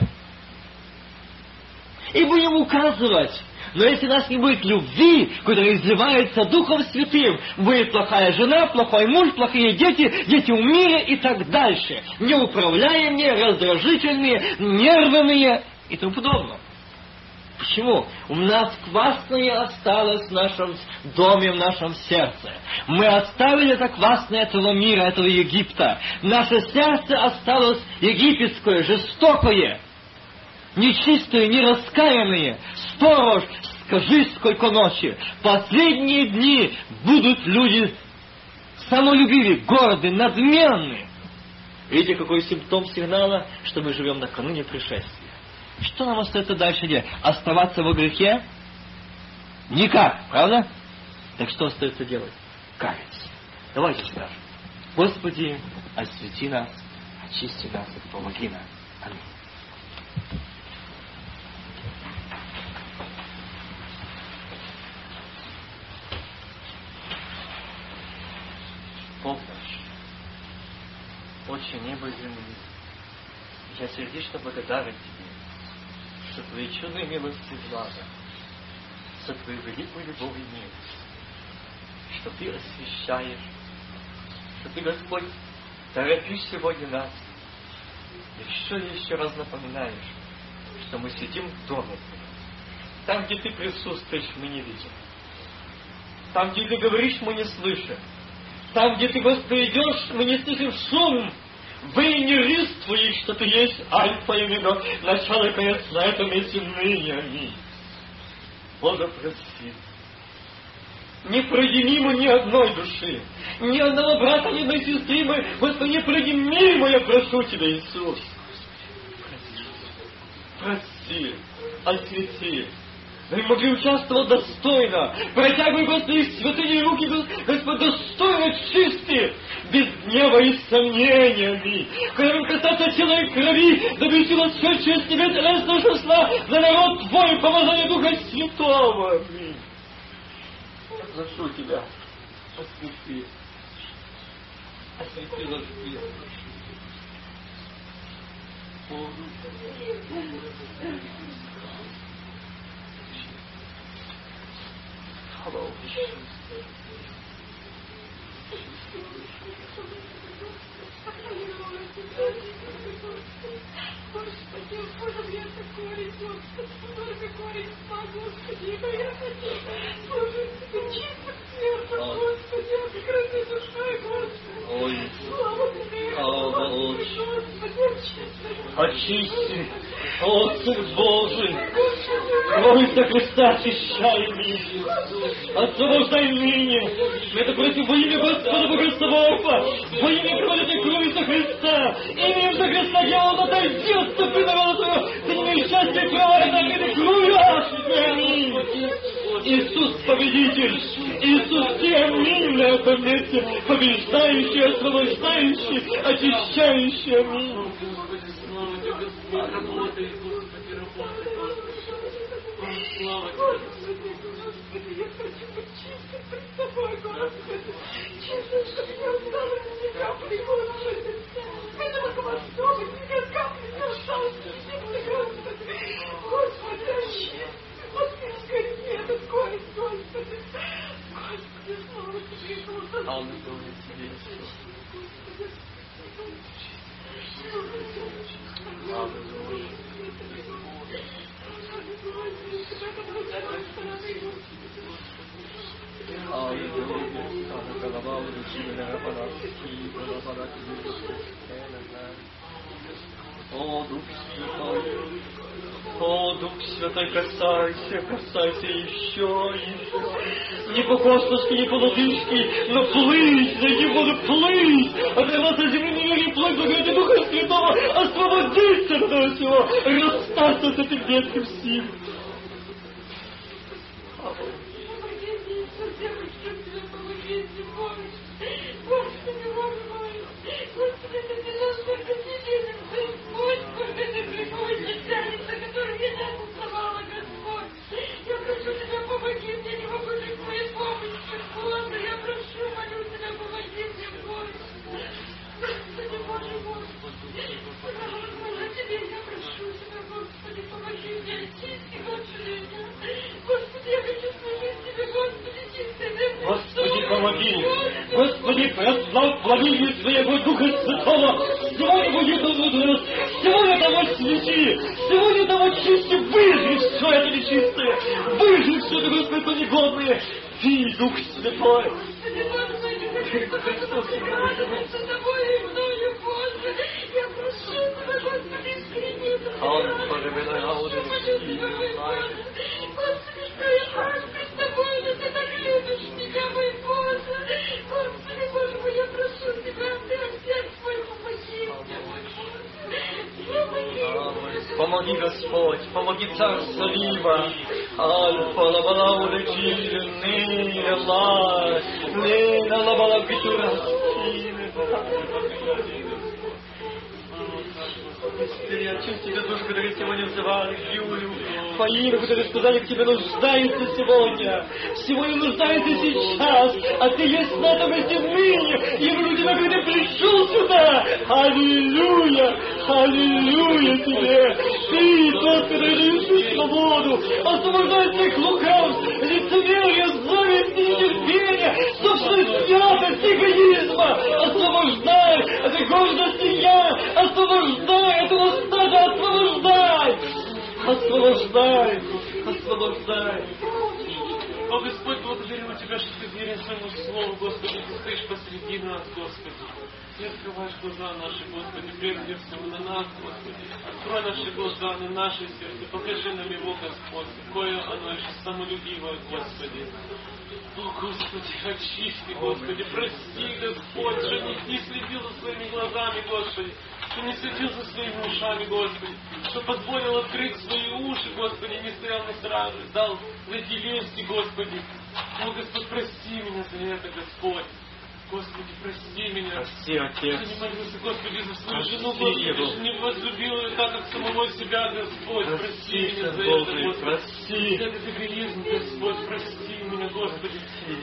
И будем указывать. Но если у нас не будет любви, которая изливается Духом Святым, будет плохая жена, плохой муж, плохие дети, дети в мире и так дальше. Неуправляемые, раздражительные, нервные и тому подобное. Почему? У нас квасное осталось в нашем доме, в нашем сердце. Мы оставили это квасное этого мира, этого Египта. Наше сердце осталось египетское, жестокое, нечистые, нераскаянные. Сторож, скажи, сколько ночи. Последние дни будут люди самолюбивые, гордые, надменные. Видите, какой симптом сигнала, что мы живем накануне пришествия. Что нам остается дальше делать? Оставаться во грехе? Никак, правда? Так что остается делать? Каяться. Давайте скажем: Господи, освети нас, очисти нас и помоги нам. Аминь. Бог наш, Отче неба и земли, я сердечно благодарен Тебе за Твои чудные милости и блага, за Твою великую любовь и милость, что Ты освящаешь, что Ты, Господь, торопишь сегодня нас, и еще раз напоминаешь, что мы сидим в доме. Там, где Ты присутствуешь, мы не видим. Там, где Ты говоришь, мы не слышим. Там, где Ты, Господи, идешь, мы не слышим шум. Вы не рискуете, что Ты есть Альфа и Омега, начало и конец на этом месте ныне. Аминь. Бога прости. Не пройди мимо ни одной души, ни одного брата, ни одной сестры. Господи, не пройди мимо, я прошу Тебя, Иисус. Прости, освети. Мы могли участвовать достойно. Протягивай, Господи, святые руки, Господи, достойно, чистые, без гнева и сомнениями. Когда мы касаться тела и крови, дабы сила сшедшая с небес радостного сна за народ Твой, помазание Духа Святого. Аминь. Я прошу Тебя, освети. Освети наш мир. Hello. Очисти, о Сын Божий, кровью Христа очищай меня, освобождай ныне, это против во имя Господа Бога Саваофа, во имя пролитой крови Христа, именем за Христа, дьявол, отойди, отступи на волну твою, ты не имеешь счастья права, это кровью Господи, аминь. Иисус победитель, Иисус ты, аминь, на этом месте, побеждающий, освобождающий, очищающий, аминь. Работай, Господи, работай, Господи. Слава Тебе. Господи, я хочу быть чистым пред Тобой, Господи. Чистым, чтобы не осталось ни капли, Господи. Этого хвостова, ни капли не осталось, Господи. Господи, очисти. Господи, скорее этот город, Господи. Господи, слава Тебе, Господи. Аллилуйя Тебе, Иисус. О, Дух Святой, о, Дух Святой, касайся еще. Не по-косточке, не по-латышски, но плыть, найди воду, плыть, оторваться от земли, не плыть, благодаря Духа Святого, освободиться от этого всего, расстаться с этим детским силом. Господи, Господи, благослови Своего Духа Святого, сегодня будет нас, сегодня того святи, сегодня того чисти, выжги все это нечистое, выжги все это, Господи, то негодное, Ты, Дух Святой. Помоги, Господь, помоги Царство Лива. Альфа, лабала, улечи, ныне, ла, ныне, лабала, китура, я чувствую тебя, душу, которую сегодня взывали, Юлю, Фаину, которые сказали, к тебе нуждается сегодня. Сегодня нуждается сейчас, а ты есть на этом месте ныне. Я говорю тебя, когда ты пришел сюда. Аллилуйя, аллилуйя тебе. Ты тот, который даешь свободу, освобождай всех лукавств, лицемерия, зависти, нетерпения, собственной святости, эгоизма. Освобождай от гордости я, освобождай от этого стада, освобождай. Освобождай! Освобождай! О, Господь, благодарю Тебя, что Ты верен своему Слову, Господи, Ты стоишь посреди нас, Господи. Ты открываешь глаза наши, Господи, прежде всего на нас, Господи. Открой наши глаза на наше сердце, покажи нам его, Господь, какое оно еще самолюбивое, Господи. О, Господи, очисти, Господи, прости, Господь, что не следил за своими глазами, Господи, что не следил за своими ушами, Господи, что позволил открыть свои уши, Господи, не стоял на страже, дал зайти лести, Господи. О, Господь, прости меня за это, Господь. Господи, прости меня. Прости, Отец. Я не молился, Господи, за свою жену, Господи, ты же не возлюбил ее так, как самого себя, Господь. Прости меня за это, Господи. Прости. За этот эгоизм, Господь, прости меня, Господи.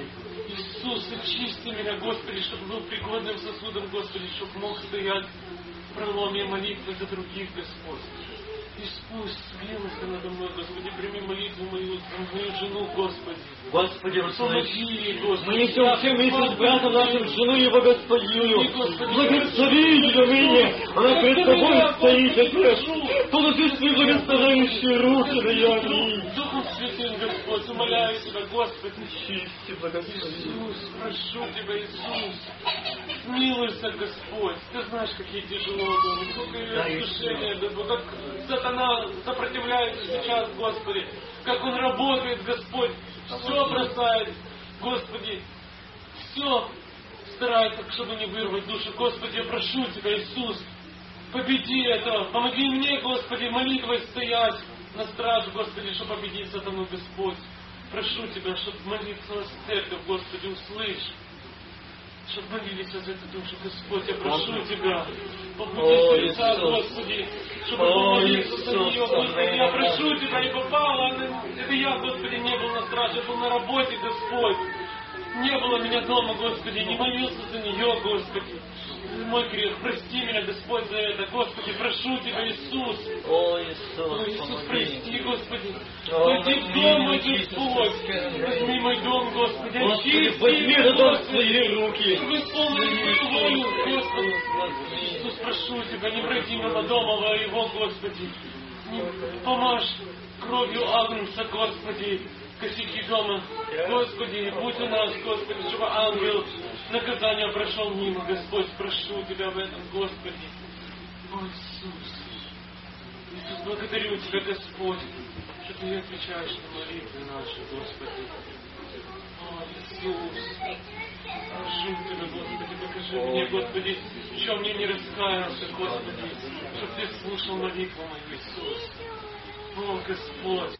Иисус, очисти меня, Господи, чтобы был пригодным сосудом, Господи, чтобы мог стоять в проломе молитвы за других, Господь. Испусть милости надо мной, Господи, прими молитву мою за мою жену, Господи. Господи, Помоги ей, Господи. мы несем все вместе с братом нашим жену его Господиню. Благослови ее ныне. Она перед тобой стоит, Отец. Положи свои благословляющие руки на ее. Аминь. Духом Святым, Господь, умоляю Тебя, Господи. Чисти, благослови. Иисус, прошу Тебя, Иисус. Милуйся, Господь. Ты знаешь, какие тяжело было, сколько искушения, Господь, как сатана сопротивляется сейчас, Господи, как он работает, Господь, все бросает, Господи, все старается, чтобы не вырвать душу. Господи, я прошу Тебя, Иисус, победи это, помоги мне, Господи, молитвой стоять на страже, Господи, чтобы победить сатану, Господь. Прошу Тебя, чтобы молилась церковь, Господи, услышь. Чтобы молились за эту душу, Господь, я прошу Тебя, побуди сердца, Господи, чтобы помолиться за нее, Господи, я прошу Тебя, не попала, это я, Господи, не был на страже, я был на работе, Господь, не было меня дома, Господи, не молился за нее, Господи, мой грех, прости меня, Господь, за это, Господи, прошу Тебя, Иисус, О, Иисус, Иисус, прости, Господи, войди в дом мой, Господь, возьми мой дом, Господи, очисти, возьми этот дом в свои руки. чтобы исполнили Твою волю, Господи. Иисус, прошу Тебя, не вради мимо дома моего, Господи, не помажь кровью Агнца, Господи, косяки дома, Господи, будь у нас, Господи, чтобы ангел наказания прошел мимо, Господь, прошу Тебя в этом, Господи. О, Иисус, Иисус, благодарю Тебя, Господь, что Ты отвечаешь на молитвы наши, Господи. О, Иисус, прошу Тебя, Господи, покажи мне, Господи, в чем мне не раскаялся, Господи, чтобы Ты слушал молитву мою, Иисус. О, Господь,